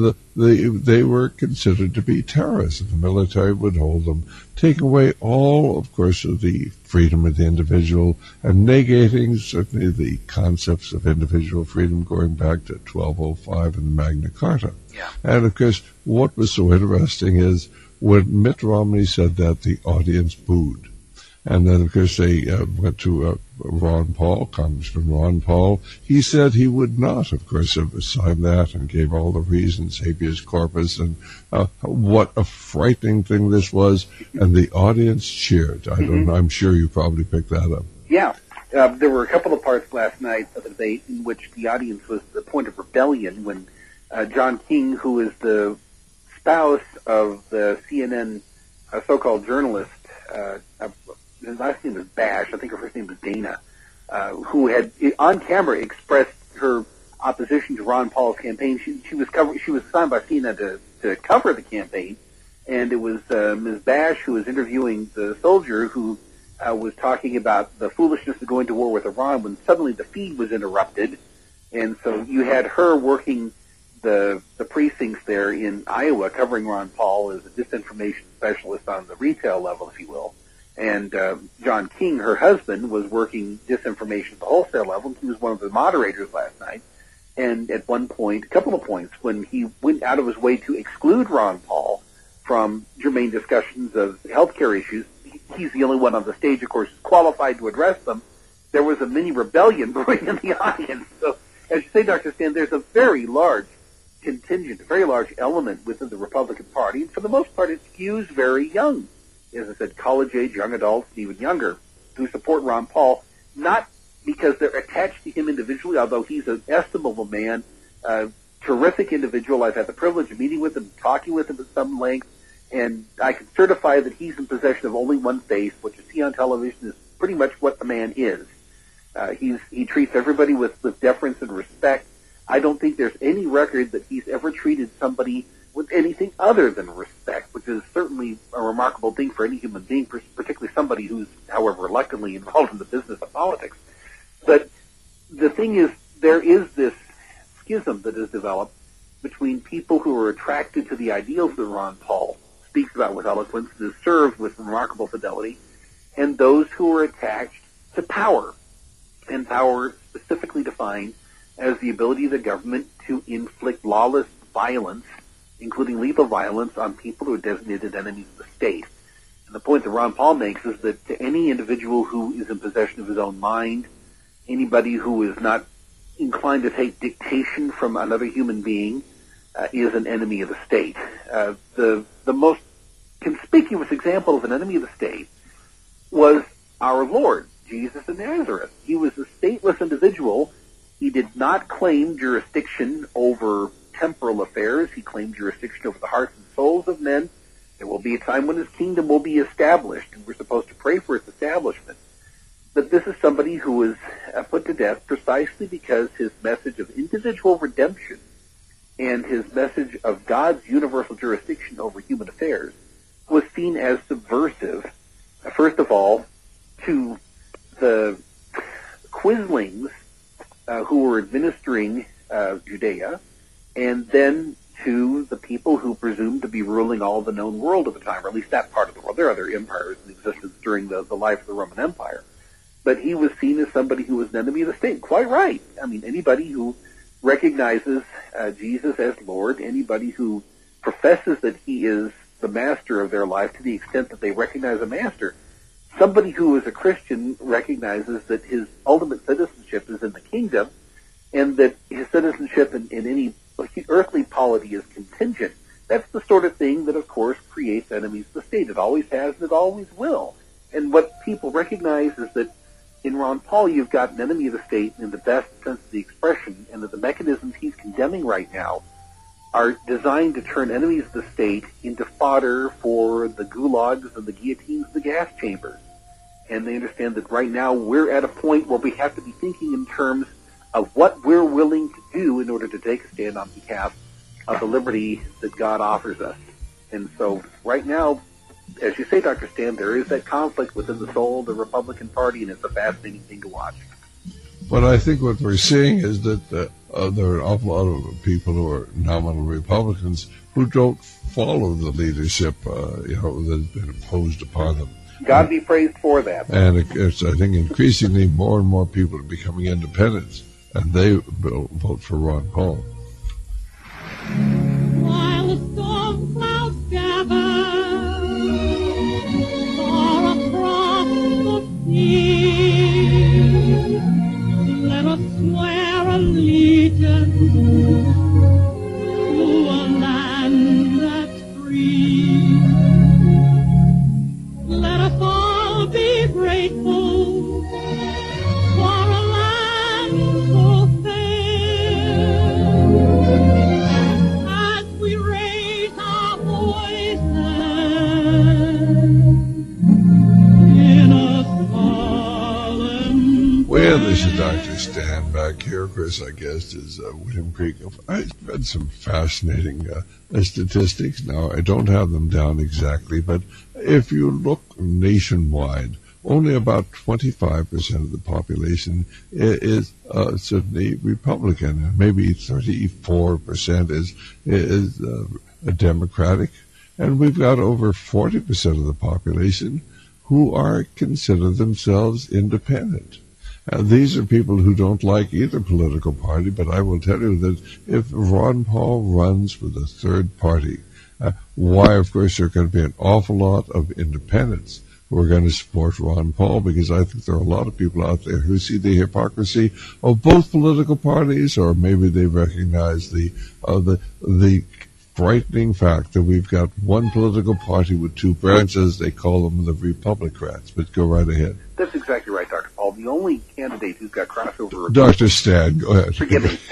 Speaker 4: they were considered to be terrorists, and the military would hold them, take away all, of course, of the freedom of the individual, and negating certainly the concepts of individual freedom going back to 1205 in the Magna Carta.
Speaker 1: Yeah.
Speaker 4: And, of course, what was so interesting is when Mitt Romney said that, the audience booed. And then, of course, they went to Ron Paul, Congressman Ron Paul. He said he would not, of course, have signed that and gave all the reasons, habeas corpus, and what a frightening thing this was. And the audience cheered. I don't know. I'm sure you probably picked that up.
Speaker 1: Yeah. There were a couple of parts last night of the debate in which the audience was the point of rebellion when John King, who is the spouse of the CNN so-called journalist, his last name is Bash, I think her first name is Dana, who had on camera expressed her opposition to Ron Paul's campaign. She was assigned by CNN to cover the campaign, and it was Ms. Bash who was interviewing the soldier who was talking about the foolishness of going to war with Iran when suddenly the feed was interrupted, and so you had her working the precincts there in Iowa covering Ron Paul as a disinformation specialist on the retail level, if you will. And John King, her husband, was working disinformation at the wholesale level. He was one of the moderators last night. And at one point, a couple of points, when he went out of his way to exclude Ron Paul from germane discussions of healthcare issues, he's the only one on the stage, of course, who's qualified to address them. There was a mini rebellion brewing in the audience. So, as you say, Dr. Stan, there's a very large contingent, a very large element within the Republican Party, and for the most part, it skews very young. As I said, college-age young adults, even younger, who support Ron Paul, not because they're attached to him individually, although he's an estimable man, terrific individual. I've had the privilege of meeting with him, talking with him at some length, and I can certify that he's in possession of only one face. What you see on television is pretty much what the man is. He treats everybody with deference and respect. I don't think there's any record that he's ever treated somebody with anything other than respect, which is certainly a remarkable thing for any human being, particularly somebody who's, however, reluctantly involved in the business of politics. But the thing is, there is this schism that has developed between people who are attracted to the ideals that Ron Paul speaks about with eloquence and is served with remarkable fidelity, and those who are attached to power, and power specifically defined as the ability of the government to inflict lawless violence, including lethal violence, on people who are designated enemies of the state. And the point that Ron Paul makes is that to any individual who is in possession of his own mind, anybody who is not inclined to take dictation from another human being, is an enemy of the state. The most conspicuous example of an enemy of the state was our Lord, Jesus of Nazareth. He was a stateless individual. He did not claim jurisdiction over temporal affairs. He claimed jurisdiction over the hearts and souls of men. There will be a time when his kingdom will be established, and we're supposed to pray for its establishment. But this is somebody who was put to death precisely because his message of individual redemption and his message of God's universal jurisdiction over human affairs was seen as subversive, first of all, to the Quislings who were administering Judea, and then to the people who presumed to be ruling all the known world at the time, or at least that part of the world. There are other empires in existence during the life of the Roman Empire. But he was seen as somebody who was an enemy of the state. Quite right. I mean, anybody who recognizes Jesus as Lord, anybody who professes that he is the master of their life to the extent that they recognize a master, somebody who is a Christian recognizes that his ultimate citizenship is in the kingdom, and that his citizenship in any earthly polity is contingent. That's the sort of thing that, of course, creates enemies of the state. It always has and it always will. And what people recognize is that in Ron Paul, you've got an enemy of the state in the best sense of the expression, and that the mechanisms he's condemning right now are designed to turn enemies of the state into fodder for the gulags and the guillotines and the gas chambers. And they understand that right now we're at a point where we have to be thinking in terms of what we're willing to do in order to take a stand on behalf of the liberty that God offers us. And so right now, as you say, Dr. Stan, there is that conflict within the soul of the Republican Party, and it's a fascinating thing to watch.
Speaker 4: But I think what we're seeing is that there are an awful lot of people who are nominal Republicans who don't follow the leadership, that has been imposed upon them.
Speaker 1: God be praised for that.
Speaker 4: And it's, I think, increasingly more and more people are becoming independents, and they will vote for Ron Paul.
Speaker 14: While the storm clouds gather far across the sea,
Speaker 4: Dr. Stan back here. Chris, I guess, is William Creek. I've read some fascinating statistics. Now, I don't have them down exactly, but if you look nationwide, only about 25% of the population is certainly Republican, and maybe 34% is Democratic, and we've got over 40% of the population who are consider themselves independent. These are people who don't like either political party, but I will tell you that if Ron Paul runs for the third party, why, of course, there are going to be an awful lot of independents who are going to support Ron Paul, because I think there are a lot of people out there who see the hypocrisy of both political parties, or maybe they recognize the frightening fact that we've got one political party with two branches. They call them the Republicrats. But go right ahead.
Speaker 1: That's exactly right, Dr. Paul. The only candidate who's got crossover...
Speaker 4: Dr. Stan, go ahead.
Speaker 1: Forgive me.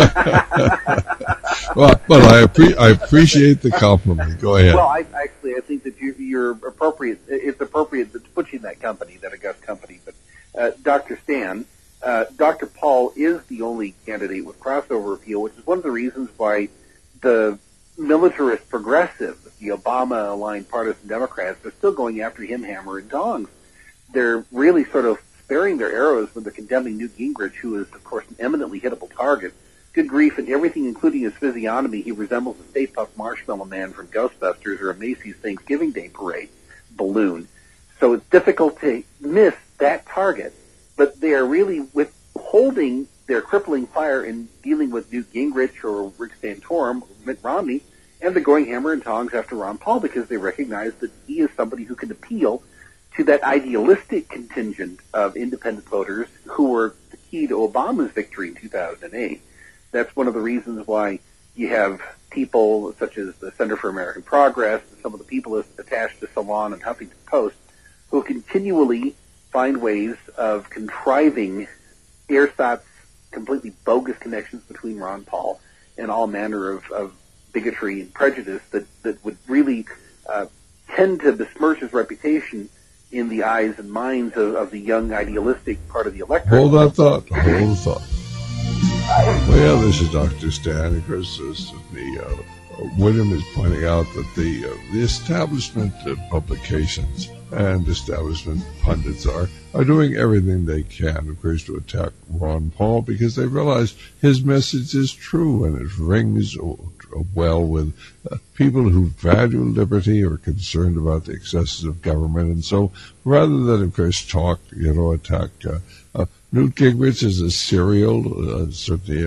Speaker 4: Well, I appreciate the compliment. Go ahead.
Speaker 1: Well, I think that you're appropriate. It's appropriate to put you in that company, that august company. But Dr. Stan, Dr. Paul is the only candidate with crossover appeal, which is one of the reasons why the militarist progressives, the Obama-aligned partisan Democrats, are still going after him hammer and tongs. They're really sort of sparing their arrows when they're condemning Newt Gingrich, who is, of course, an eminently hittable target. Good grief, and everything, including his physiognomy, he resembles a Stay Puft Marshmallow Man from Ghostbusters or a Macy's Thanksgiving Day Parade balloon. So it's difficult to miss that target, but they are really withholding their crippling fire in dealing with Newt Gingrich or Rick Santorum or Mitt Romney, and they're going hammer and tongs after Ron Paul because they recognize that he is somebody who can appeal to that idealistic contingent of independent voters who were the key to Obama's victory in 2008. That's one of the reasons why you have people such as the Center for American Progress and some of the people attached to Salon and Huffington Post who continually find ways of contriving ersatz completely bogus connections between Ron Paul and all manner of bigotry and prejudice that would really tend to besmirch his reputation in the eyes and minds of the young idealistic part of the electorate.
Speaker 4: Hold that thought. Hold the thought. Well, this is Dr. Stan. Of course, William is pointing out that the establishment publications and establishment pundits are doing everything they can, of course, to attack Ron Paul because they realize his message is true and it rings well with people who value liberty or are concerned about the excesses of government. And so rather than, of course, attack Newt Gingrich is a serial, certainly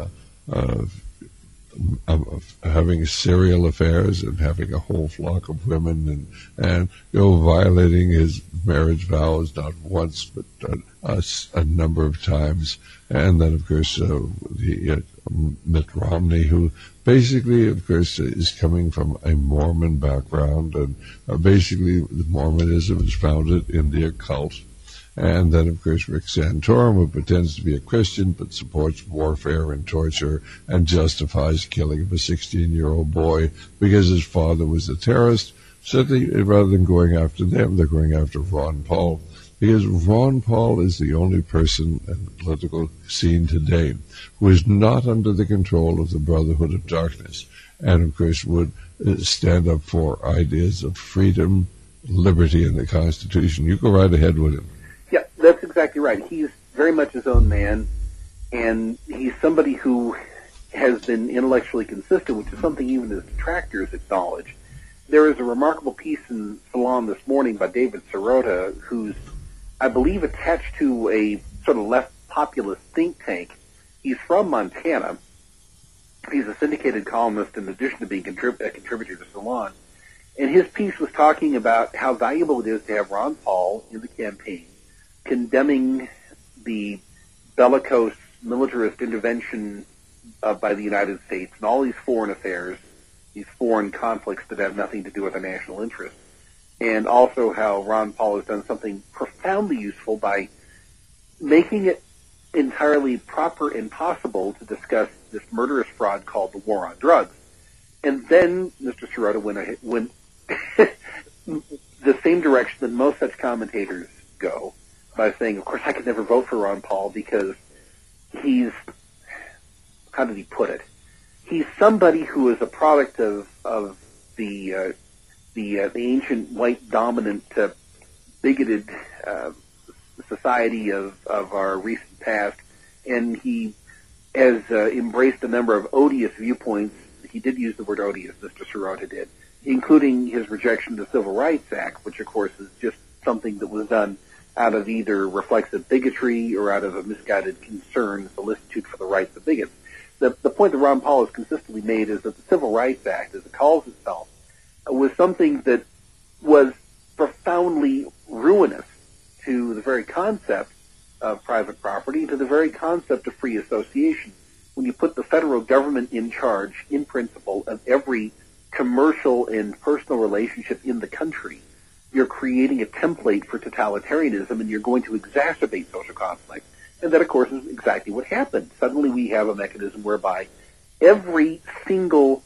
Speaker 4: having serial affairs and having a whole flock of women and violating his marriage vows not once but a number of times. And then, of course, Mitt Romney, who basically, of course, is coming from a Mormon background, and basically Mormonism is founded in the occult. And then, of course, Rick Santorum, who pretends to be a Christian but supports warfare and torture and justifies killing of a 16-year-old boy because his father was a terrorist. Certainly, rather than going after them, they're going after Ron Paul, because Ron Paul is the only person in the political scene today who is not under the control of the Brotherhood of Darkness, and, of course, would stand up for ideas of freedom, liberty, and the Constitution. You go right ahead with him.
Speaker 1: Yeah, that's exactly right. He's very much his own man, and he's somebody who has been intellectually consistent, which is something even his detractors acknowledge. There is a remarkable piece in Salon this morning by David Sirota, who's, I believe, attached to a sort of left populist think tank. He's from Montana. He's a syndicated columnist in addition to being a contributor to Salon. And his piece was talking about how valuable it is to have Ron Paul in the campaign, condemning the bellicose militarist intervention by the United States and all these foreign affairs, these foreign conflicts that have nothing to do with our national interest, and also how Ron Paul has done something profoundly useful by making it entirely proper and possible to discuss this murderous fraud called the war on drugs. And then Mr. Sirota went the same direction that most such commentators go, by saying, of course, I could never vote for Ron Paul because he's, how did he put it? He's somebody who is a product of the ancient white dominant bigoted society of our recent past, and he has embraced a number of odious viewpoints. He did use the word odious, Mr. Sirota did, including his rejection of the Civil Rights Act, which of course is just something that was done out of either reflexive bigotry or out of a misguided concern, solicitude for the rights of bigots. The point that Ron Paul has consistently made is that the Civil Rights Act, as it calls itself, was something that was profoundly ruinous to the very concept of private property, to the very concept of free association. When you put the federal government in charge, in principle, of every commercial and personal relationship in the country, you're creating a template for totalitarianism, and you're going to exacerbate social conflict. And that, of course, is exactly what happened. Suddenly we have a mechanism whereby every single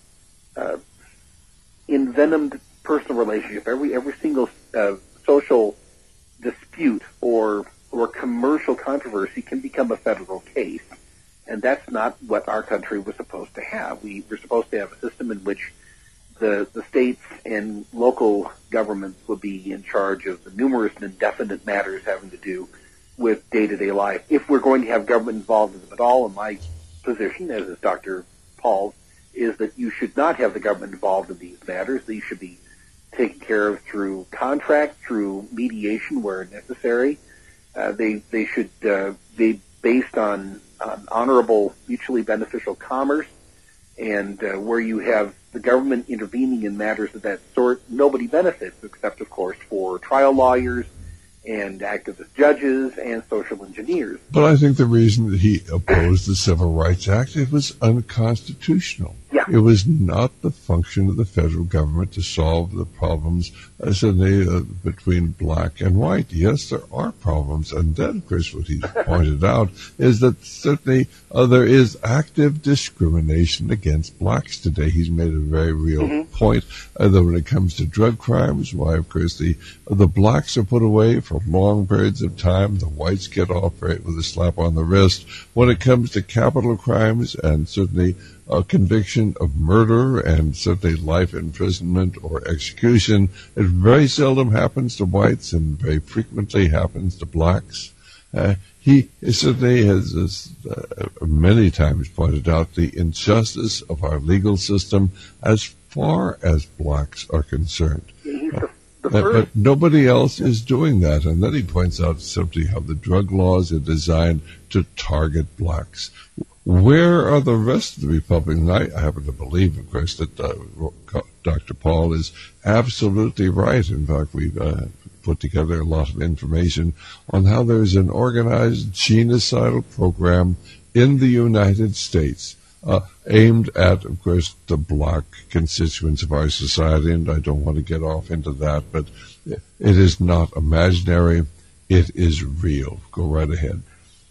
Speaker 1: envenomed personal relationship, every single social dispute or commercial controversy can become a federal case. And that's not what our country was supposed to have. We were supposed to have a system in which the states and local governments would be in charge of the numerous and indefinite matters having to do with day-to-day life. If we're going to have government involved in them at all, in my position, as is Dr. Paul's, is that you should not have the government involved in these matters. These should be taken care of through contract, through mediation where necessary. They should be based on honorable, mutually beneficial commerce, and where you have the government intervening in matters of that sort, nobody benefits except, of course, for trial lawyers and activist judges and social engineers.
Speaker 4: But I think the reason that he opposed the Civil Rights Act, it was unconstitutional.
Speaker 1: Yeah.
Speaker 4: It was not the function of the federal government to solve the problems between black and white. Yes, there are problems. And then, of course, what he's pointed out is that certainly there is active discrimination against blacks today. He's made a very real point that when it comes to drug crimes, why, of course, the blacks are put away for long periods of time. The whites get off right with a slap on the wrist. When it comes to capital crimes and certainly a conviction of murder and certainly life imprisonment or execution, it very seldom happens to whites and very frequently happens to blacks. He certainly has many times pointed out the injustice of our legal system as far as blacks are concerned. But nobody else is doing that. And then he points out simply how the drug laws are designed to target blacks. Where are the rest of the Republicans? I happen to believe, of course, that Dr. Paul is absolutely right. In fact, we've put together a lot of information on how there's an organized genocidal program in the United States aimed at, of course, the black constituents of our society, and I don't want to get off into that, but it is not imaginary. It is real. Go right ahead.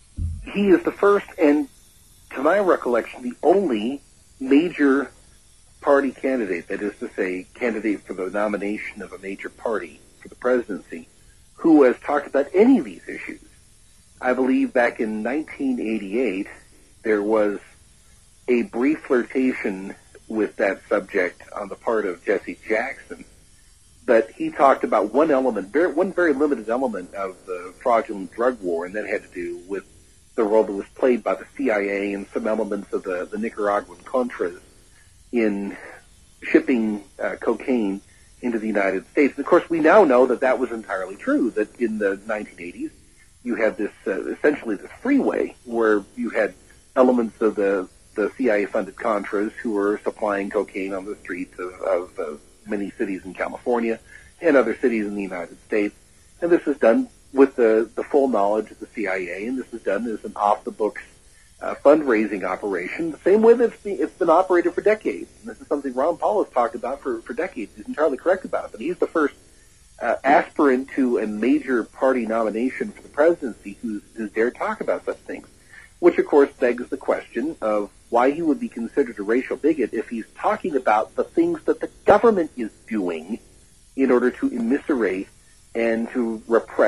Speaker 1: He is the first, and to my recollection, the only major party candidate, that is to say, candidate for the nomination of a major party for the presidency, who has talked about any of these issues. I believe back in 1988, there was a brief flirtation with that subject on the part of Jesse Jackson, but he talked about one very limited element of the fraudulent drug war, and that had to do with the role that was played by the CIA and some elements of the Nicaraguan Contras in shipping cocaine into the United States. And of course, we now know that that was entirely true, that in the 1980s, you had this, essentially this freeway where you had elements of the CIA-funded Contras who were supplying cocaine on the streets of many cities in California and other cities in the United States. And this is done with the full knowledge of the CIA, and this is done as an off-the-books fundraising operation, the same way that it's been operated for decades. And this is something Ron Paul has talked about for decades. He's entirely correct about it, but he's the first aspirant to a major party nomination for the presidency who's dared talk about such things, which, of course, begs the question of why he would be considered a racial bigot if he's talking about the things that the government is doing in order to immiserate and to repress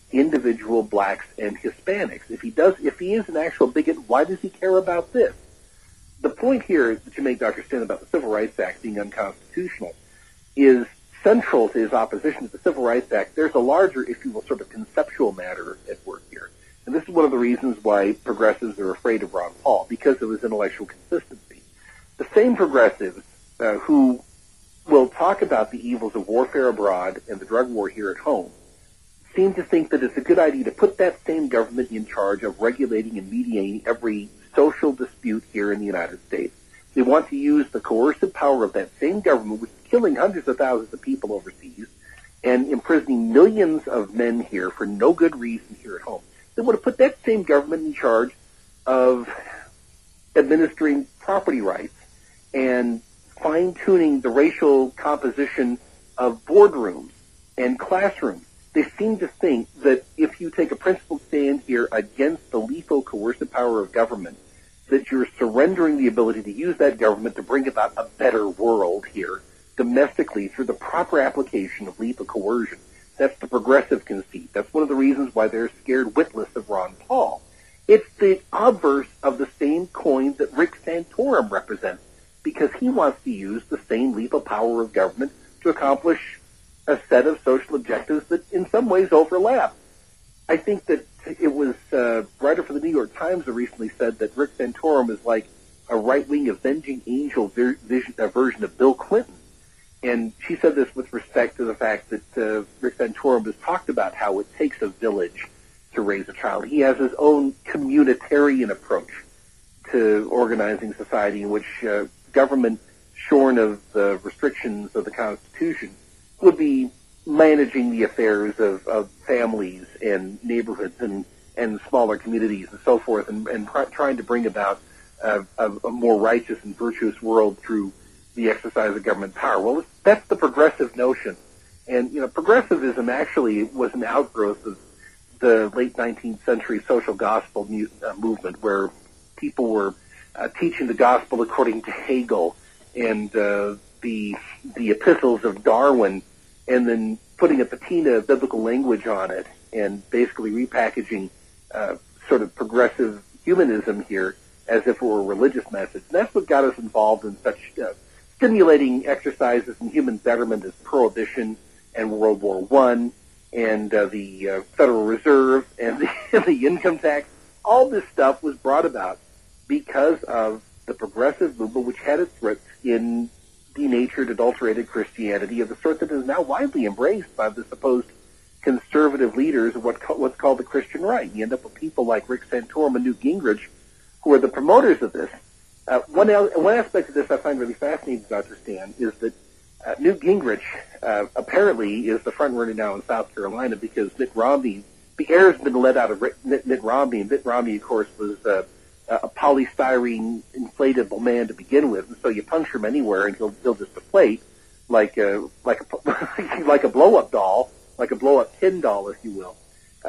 Speaker 1: individual blacks and Hispanics. If he is an actual bigot, why does he care about this? The point here that you make, Dr. Stan, about the Civil Rights Act being unconstitutional is central to his opposition to the Civil Rights Act. There's a larger, if you will, sort of conceptual matter at work here. And this is one of the reasons why progressives are afraid of Ron Paul, because of his intellectual consistency. The same progressives who will talk about the evils of warfare abroad and the drug war here at home seem to think that it's a good idea to put that same government in charge of regulating and mediating every social dispute here in the United States. They want to use the coercive power of that same government, which is killing hundreds of thousands of people overseas and imprisoning millions of men here for no good reason here at home. They want to put that same government in charge of administering property rights and fine-tuning the racial composition of boardrooms and classrooms. They seem to think that if you take a principled stand here against the lethal coercive power of government, that you're surrendering the ability to use that government to bring about a better world here domestically through the proper application of lethal coercion. That's the progressive conceit. That's one of the reasons why they're scared witless of Ron Paul. It's the obverse of the same coin that Rick Santorum represents, because he wants to use the same lethal power of government to accomplish a set of social objectives that in some ways overlap. I think that it was a writer for the New York Times who recently said that Rick Santorum is like a right-wing avenging angel version of Bill Clinton. And she said this with respect to the fact that Rick Santorum has talked about how it takes a village to raise a child. He has his own communitarian approach to organizing society in which government, shorn of the restrictions of the Constitution, would be managing the affairs of families and neighborhoods and smaller communities and so forth, and trying to bring about a more righteous and virtuous world through the exercise of government power. Well, that's the progressive notion. And, progressivism actually was an outgrowth of the late 19th century social gospel movement, where people were teaching the gospel according to Hegel and the epistles of Darwin, and then putting a patina of biblical language on it and basically repackaging sort of progressive humanism here as if it were a religious message. And that's what got us involved in such stimulating exercises in human betterment as Prohibition and World War I and the Federal Reserve and the income tax. All this stuff was brought about because of the progressive movement, which had its roots in denatured, adulterated Christianity of the sort that is now widely embraced by the supposed conservative leaders of what's called the Christian right. You end up with people like Rick Santorum and Newt Gingrich, who are the promoters of this. One aspect of this I find really fascinating, Dr. Stan, is that Newt Gingrich apparently is the front runner now in South Carolina because Mitt Romney, the air has been let out of Mitt Romney, and Mitt Romney, of course, was a polystyrene inflatable man to begin with, and so you puncture him anywhere and he'll just deflate like a blow-up doll, like a blow-up tin doll, if you will.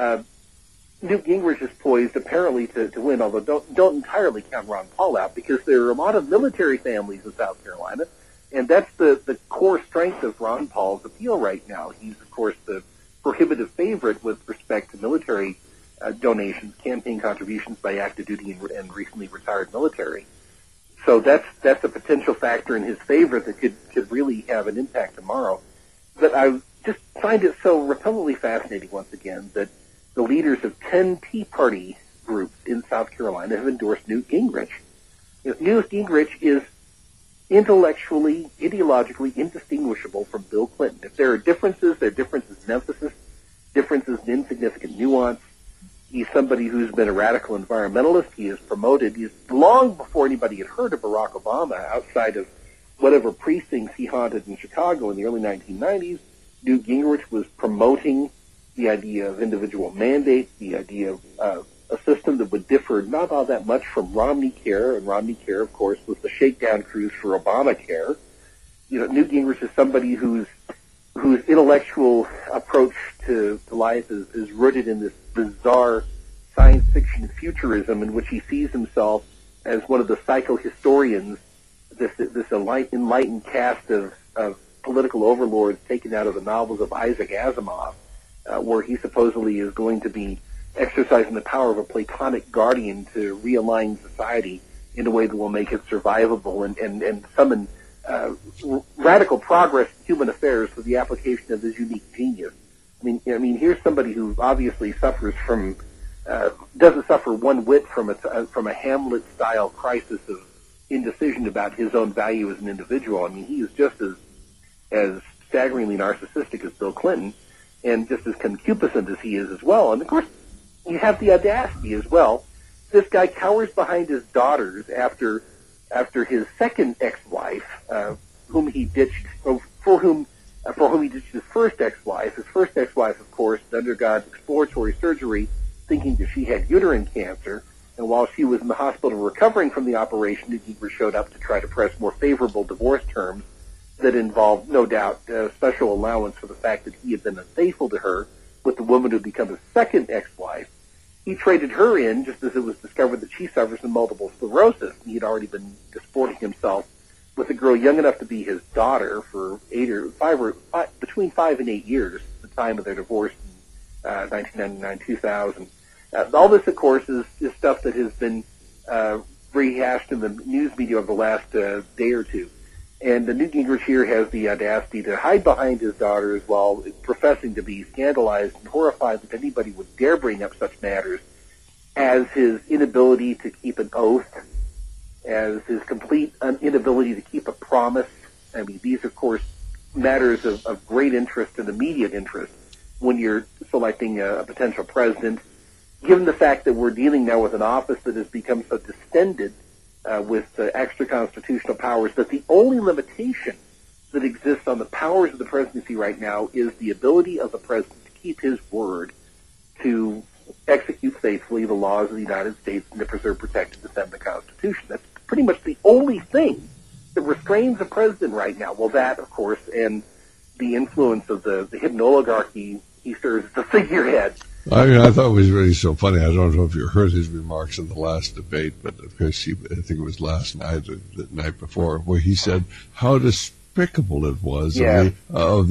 Speaker 1: Newt Gingrich is poised apparently to win, although don't entirely count Ron Paul out, because there are a lot of military families in South Carolina, and that's the core strength of Ron Paul's appeal right now. He's, of course, the prohibitive favorite with respect to military donations, campaign contributions by active duty and recently retired military. So that's a potential factor in his favor that could really have an impact tomorrow. But I just find it so repellently fascinating once again that the leaders of 10 Tea Party groups in South Carolina have endorsed Newt Gingrich. Newt Gingrich is intellectually, ideologically indistinguishable from Bill Clinton. If there are differences, there are differences in emphasis, differences in insignificant nuance. He's somebody who's been a radical environmentalist. He is promoted. He's long before anybody had heard of Barack Obama outside of whatever precincts he haunted in Chicago in the early 1990s. Newt Gingrich was promoting the idea of individual mandate, the idea of a system that would differ not all that much from Romney Care, and Romney Care, of course, was the shakedown cruise for Obamacare. Newt Gingrich is somebody whose intellectual approach to life is rooted in this bizarre science fiction futurism in which he sees himself as one of the psychohistorians, this enlightened cast of political overlords taken out of the novels of Isaac Asimov. where he supposedly is going to be exercising the power of a Platonic guardian to realign society in a way that will make it survivable and summon radical progress in human affairs with the application of his unique genius. I mean, here's somebody who obviously suffers from, doesn't suffer one whit from a Hamlet-style crisis of indecision about his own value as an individual. I mean, he is just as staggeringly narcissistic as Bill Clinton, and just as concupiscent as he is as well. And of course, you have the audacity as well. This guy cowers behind his daughters after his second ex-wife, whom he ditched, for whom he ditched his first ex-wife. His first ex-wife, of course, undergone exploratory surgery, thinking that she had uterine cancer. And while she was in the hospital recovering from the operation, Newt Gingrich showed up to try to press more favorable divorce terms that involved, no doubt, special allowance for the fact that he had been unfaithful to her with the woman who had become his second ex-wife. He traded her in just as it was discovered that she suffers from multiple sclerosis. He had already been disporting himself with a girl young enough to be his daughter for between 5 and 8 years at the time of their divorce in 1999, 2000. All this, of course, is stuff that has been rehashed in the news media over the last day or two. And Newt Gingrich here has the audacity to hide behind his daughters while professing to be scandalized and horrified that anybody would dare bring up such matters as his inability to keep an oath, as his complete inability to keep a promise. I mean, these, of course, matters of great interest and immediate interest when you're selecting a potential president, given the fact that we're dealing now with an office that has become so distended with extra constitutional powers, that the only limitation that exists on the powers of the presidency right now is the ability of the president to keep his word to execute faithfully the laws of the United States and to preserve, protect, and defend the Constitution. That's pretty much the only thing that restrains the president right now. Well, that, of course, and the influence of the hidden oligarchy he serves as the figurehead.
Speaker 4: I mean, I thought it was really so funny. I don't know if you heard his remarks in the last debate, but of course, I think it was last night or the night before, where he said how despicable it was of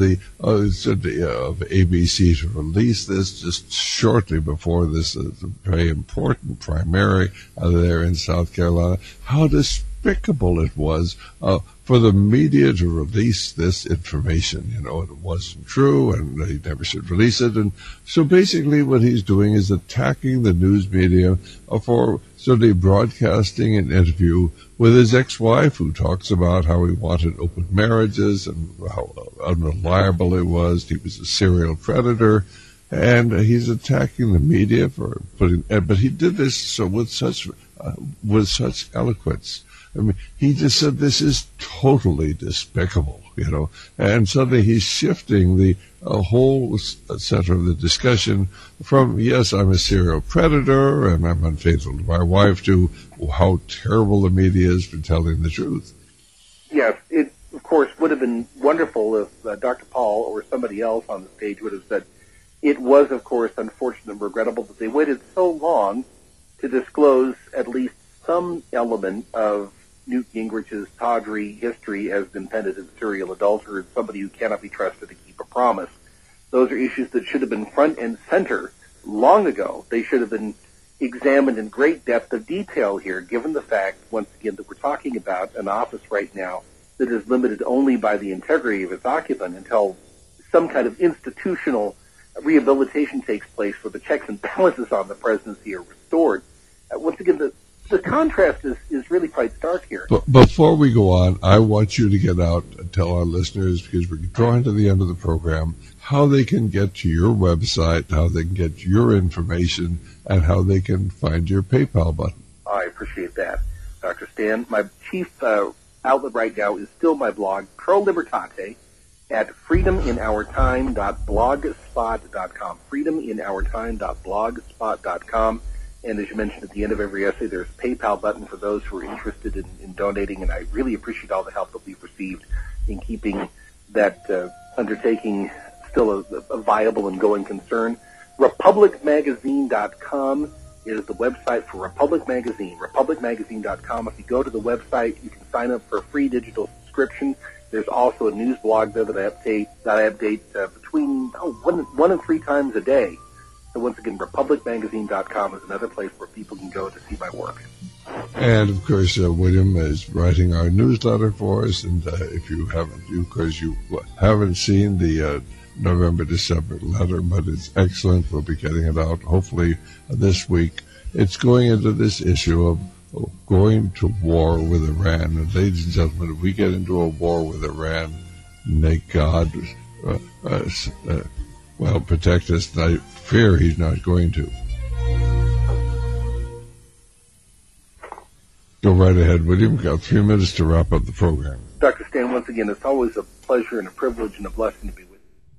Speaker 4: ABC to release this just shortly before this very important primary there in South Carolina. How despicable it was for the media to release this information. You know, it wasn't true, and he never should release it. And so basically what he's doing is attacking the news media for sort of broadcasting an interview with his ex-wife, who talks about how he wanted open marriages and how unreliable it was. He was a serial predator. And he's attacking the media for putting, but he did this so with such eloquence. I mean, he just said this is totally despicable, you know, and suddenly he's shifting the whole center of the discussion from, yes, I'm a serial predator and I'm unfaithful to my wife, to how terrible the media is for telling the truth.
Speaker 1: Yes, it, of course, would have been wonderful if Dr. Paul or somebody else on the stage would have said, it was, of course, unfortunate and regrettable that they waited so long to disclose at least some element of Newt Gingrich's tawdry history as an impenitent serial adulterer and somebody who cannot be trusted to keep a promise. Those are issues that should have been front and center long ago. They should have been examined in great depth of detail here, given the fact, once again, that we're talking about an office right now that is limited only by the integrity of its occupant until some kind of institutional rehabilitation takes place where the checks and balances on the presidency are restored. Once again, the contrast is really quite stark here.
Speaker 4: But before we go on, I want you to get out and tell our listeners, because we're drawing to the end of the program, how they can get to your website, how they can get your information, and how they can find your PayPal button.
Speaker 1: I appreciate that, Dr. Stan. My chief outlet right now is still my blog, Pro Libertate, at freedominourtime.blogspot.com, freedominourtime.blogspot.com. And as you mentioned at the end of every essay, there's a PayPal button for those who are interested in donating, and I really appreciate all the help that we've received in keeping that undertaking still a viable and going concern. RepublicMagazine.com is the website for Republic Magazine, RepublicMagazine.com. If you go to the website, you can sign up for a free digital subscription. There's also a news blog there that I update between 1 and 3 times a day. So once again, republicmagazine.com is another place where people can go to see my work.
Speaker 4: And of course, William is writing our newsletter for us. And if you haven't seen the November-December letter, but it's excellent. We'll be getting it out hopefully this week. It's going into this issue of going to war with Iran. And ladies and gentlemen, if we get into a war with Iran, may God protect us. I fear he's not going to. Go right ahead, William. We've got 3 minutes to wrap up the program.
Speaker 1: Dr. Stan, once again, it's always a pleasure and a privilege and a blessing to be with you.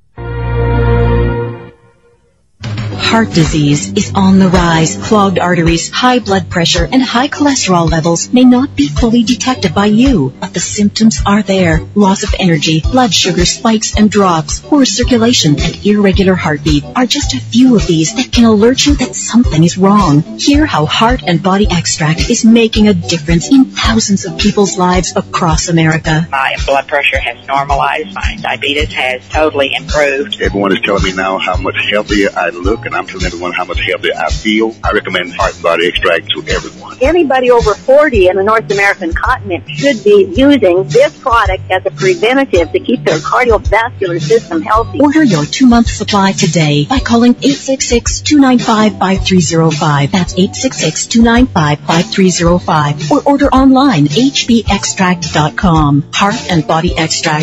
Speaker 8: Heart disease is on the rise. Clogged arteries, high blood pressure, and high cholesterol levels may not be fully detected by you, but the symptoms are there. Loss of energy, blood sugar spikes and drops, poor circulation, and irregular heartbeat are just a few of these that can alert you that something is wrong. Hear how Heart and Body Extract is making a difference in thousands of people's lives across America.
Speaker 9: My blood pressure has normalized. My diabetes has totally improved.
Speaker 10: Everyone is telling me now how much healthier I look, and I'm telling everyone how much healthier I feel. I recommend Heart and Body Extract to everyone.
Speaker 11: Anybody over 40 in the North American continent should be using this product as a preventative to keep their cardiovascular system healthy.
Speaker 8: Order your 2-month supply today by calling 866-295-5305. That's 866-295-5305. Or order online, hbextract.com. Heart and Body Extract,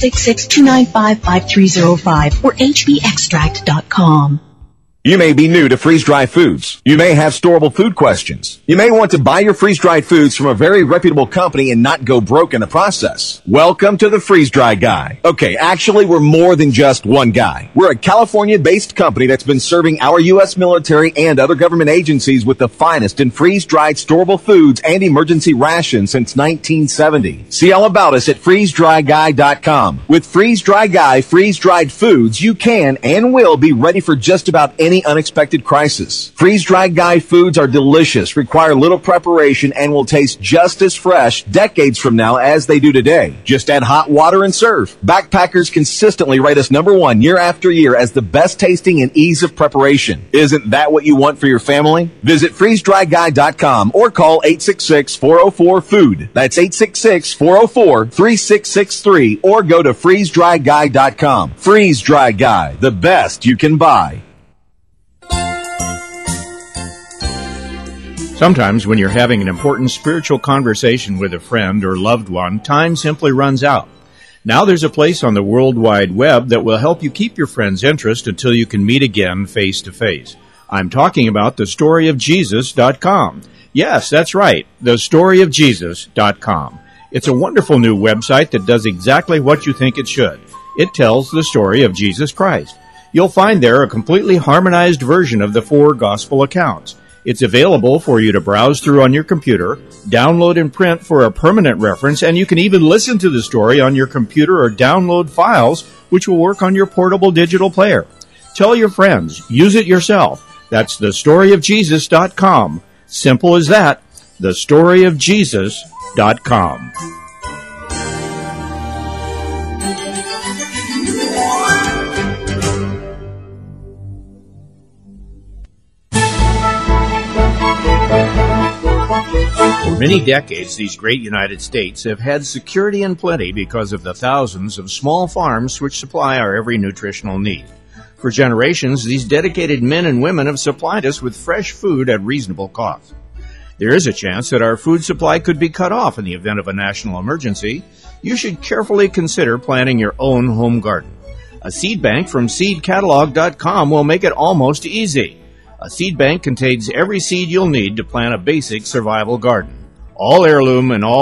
Speaker 8: 866-295-5305 or hbextract.com.
Speaker 12: You may be new to freeze-dried foods. You may have storable food questions. You may want to buy your freeze-dried foods from a very reputable company and not go broke in the process. Welcome to the Freeze-Dry Guy. Okay, actually, we're more than just one guy. We're a California-based company that's been serving our U.S. military and other government agencies with the finest in freeze-dried storable foods and emergency rations since 1970. See all about us at freezedryguy.com. With Freeze-Dry Guy freeze-dried foods, you can and will be ready for just about any unexpected crisis. Freeze-dried Guy foods are delicious, require little preparation, and will taste just as fresh decades from now as they do today. Just add hot water and serve. Backpackers consistently rate us #1 year after year as the best tasting and ease of preparation. Isn't that what you want for your family? Visit freezedryguy.com or call 866-404-FOOD. That's 866-404-3663 or go to freezedryguy.com. Freeze-Dry Guy, the best you can buy.
Speaker 7: Sometimes when you're having an important spiritual conversation with a friend or loved one, time simply runs out. Now there's a place on the World Wide Web that will help you keep your friend's interest until you can meet again face to face. I'm talking about thestoryofjesus.com. Yes, that's right, thestoryofjesus.com. It's a wonderful new website that does exactly what you think it should. It tells the story of Jesus Christ. You'll find there a completely harmonized version of the 4 gospel accounts. It's available for you to browse through on your computer, download and print for a permanent reference, and you can even listen to the story on your computer or download files, which will work on your portable digital player. Tell your friends. Use it yourself. That's thestoryofjesus.com. Simple as that. thestoryofjesus.com. For many decades, these great United States have had security and plenty because of the thousands of small farms which supply our every nutritional need. For generations, these dedicated men and women have supplied us with fresh food at reasonable cost. There is a chance that our food supply could be cut off in the event of a national emergency. You should carefully consider planting your own home garden. A seed bank from seedcatalog.com will make it almost easy. A seed bank contains every seed you'll need to plant a basic survival garden. All heirloom and all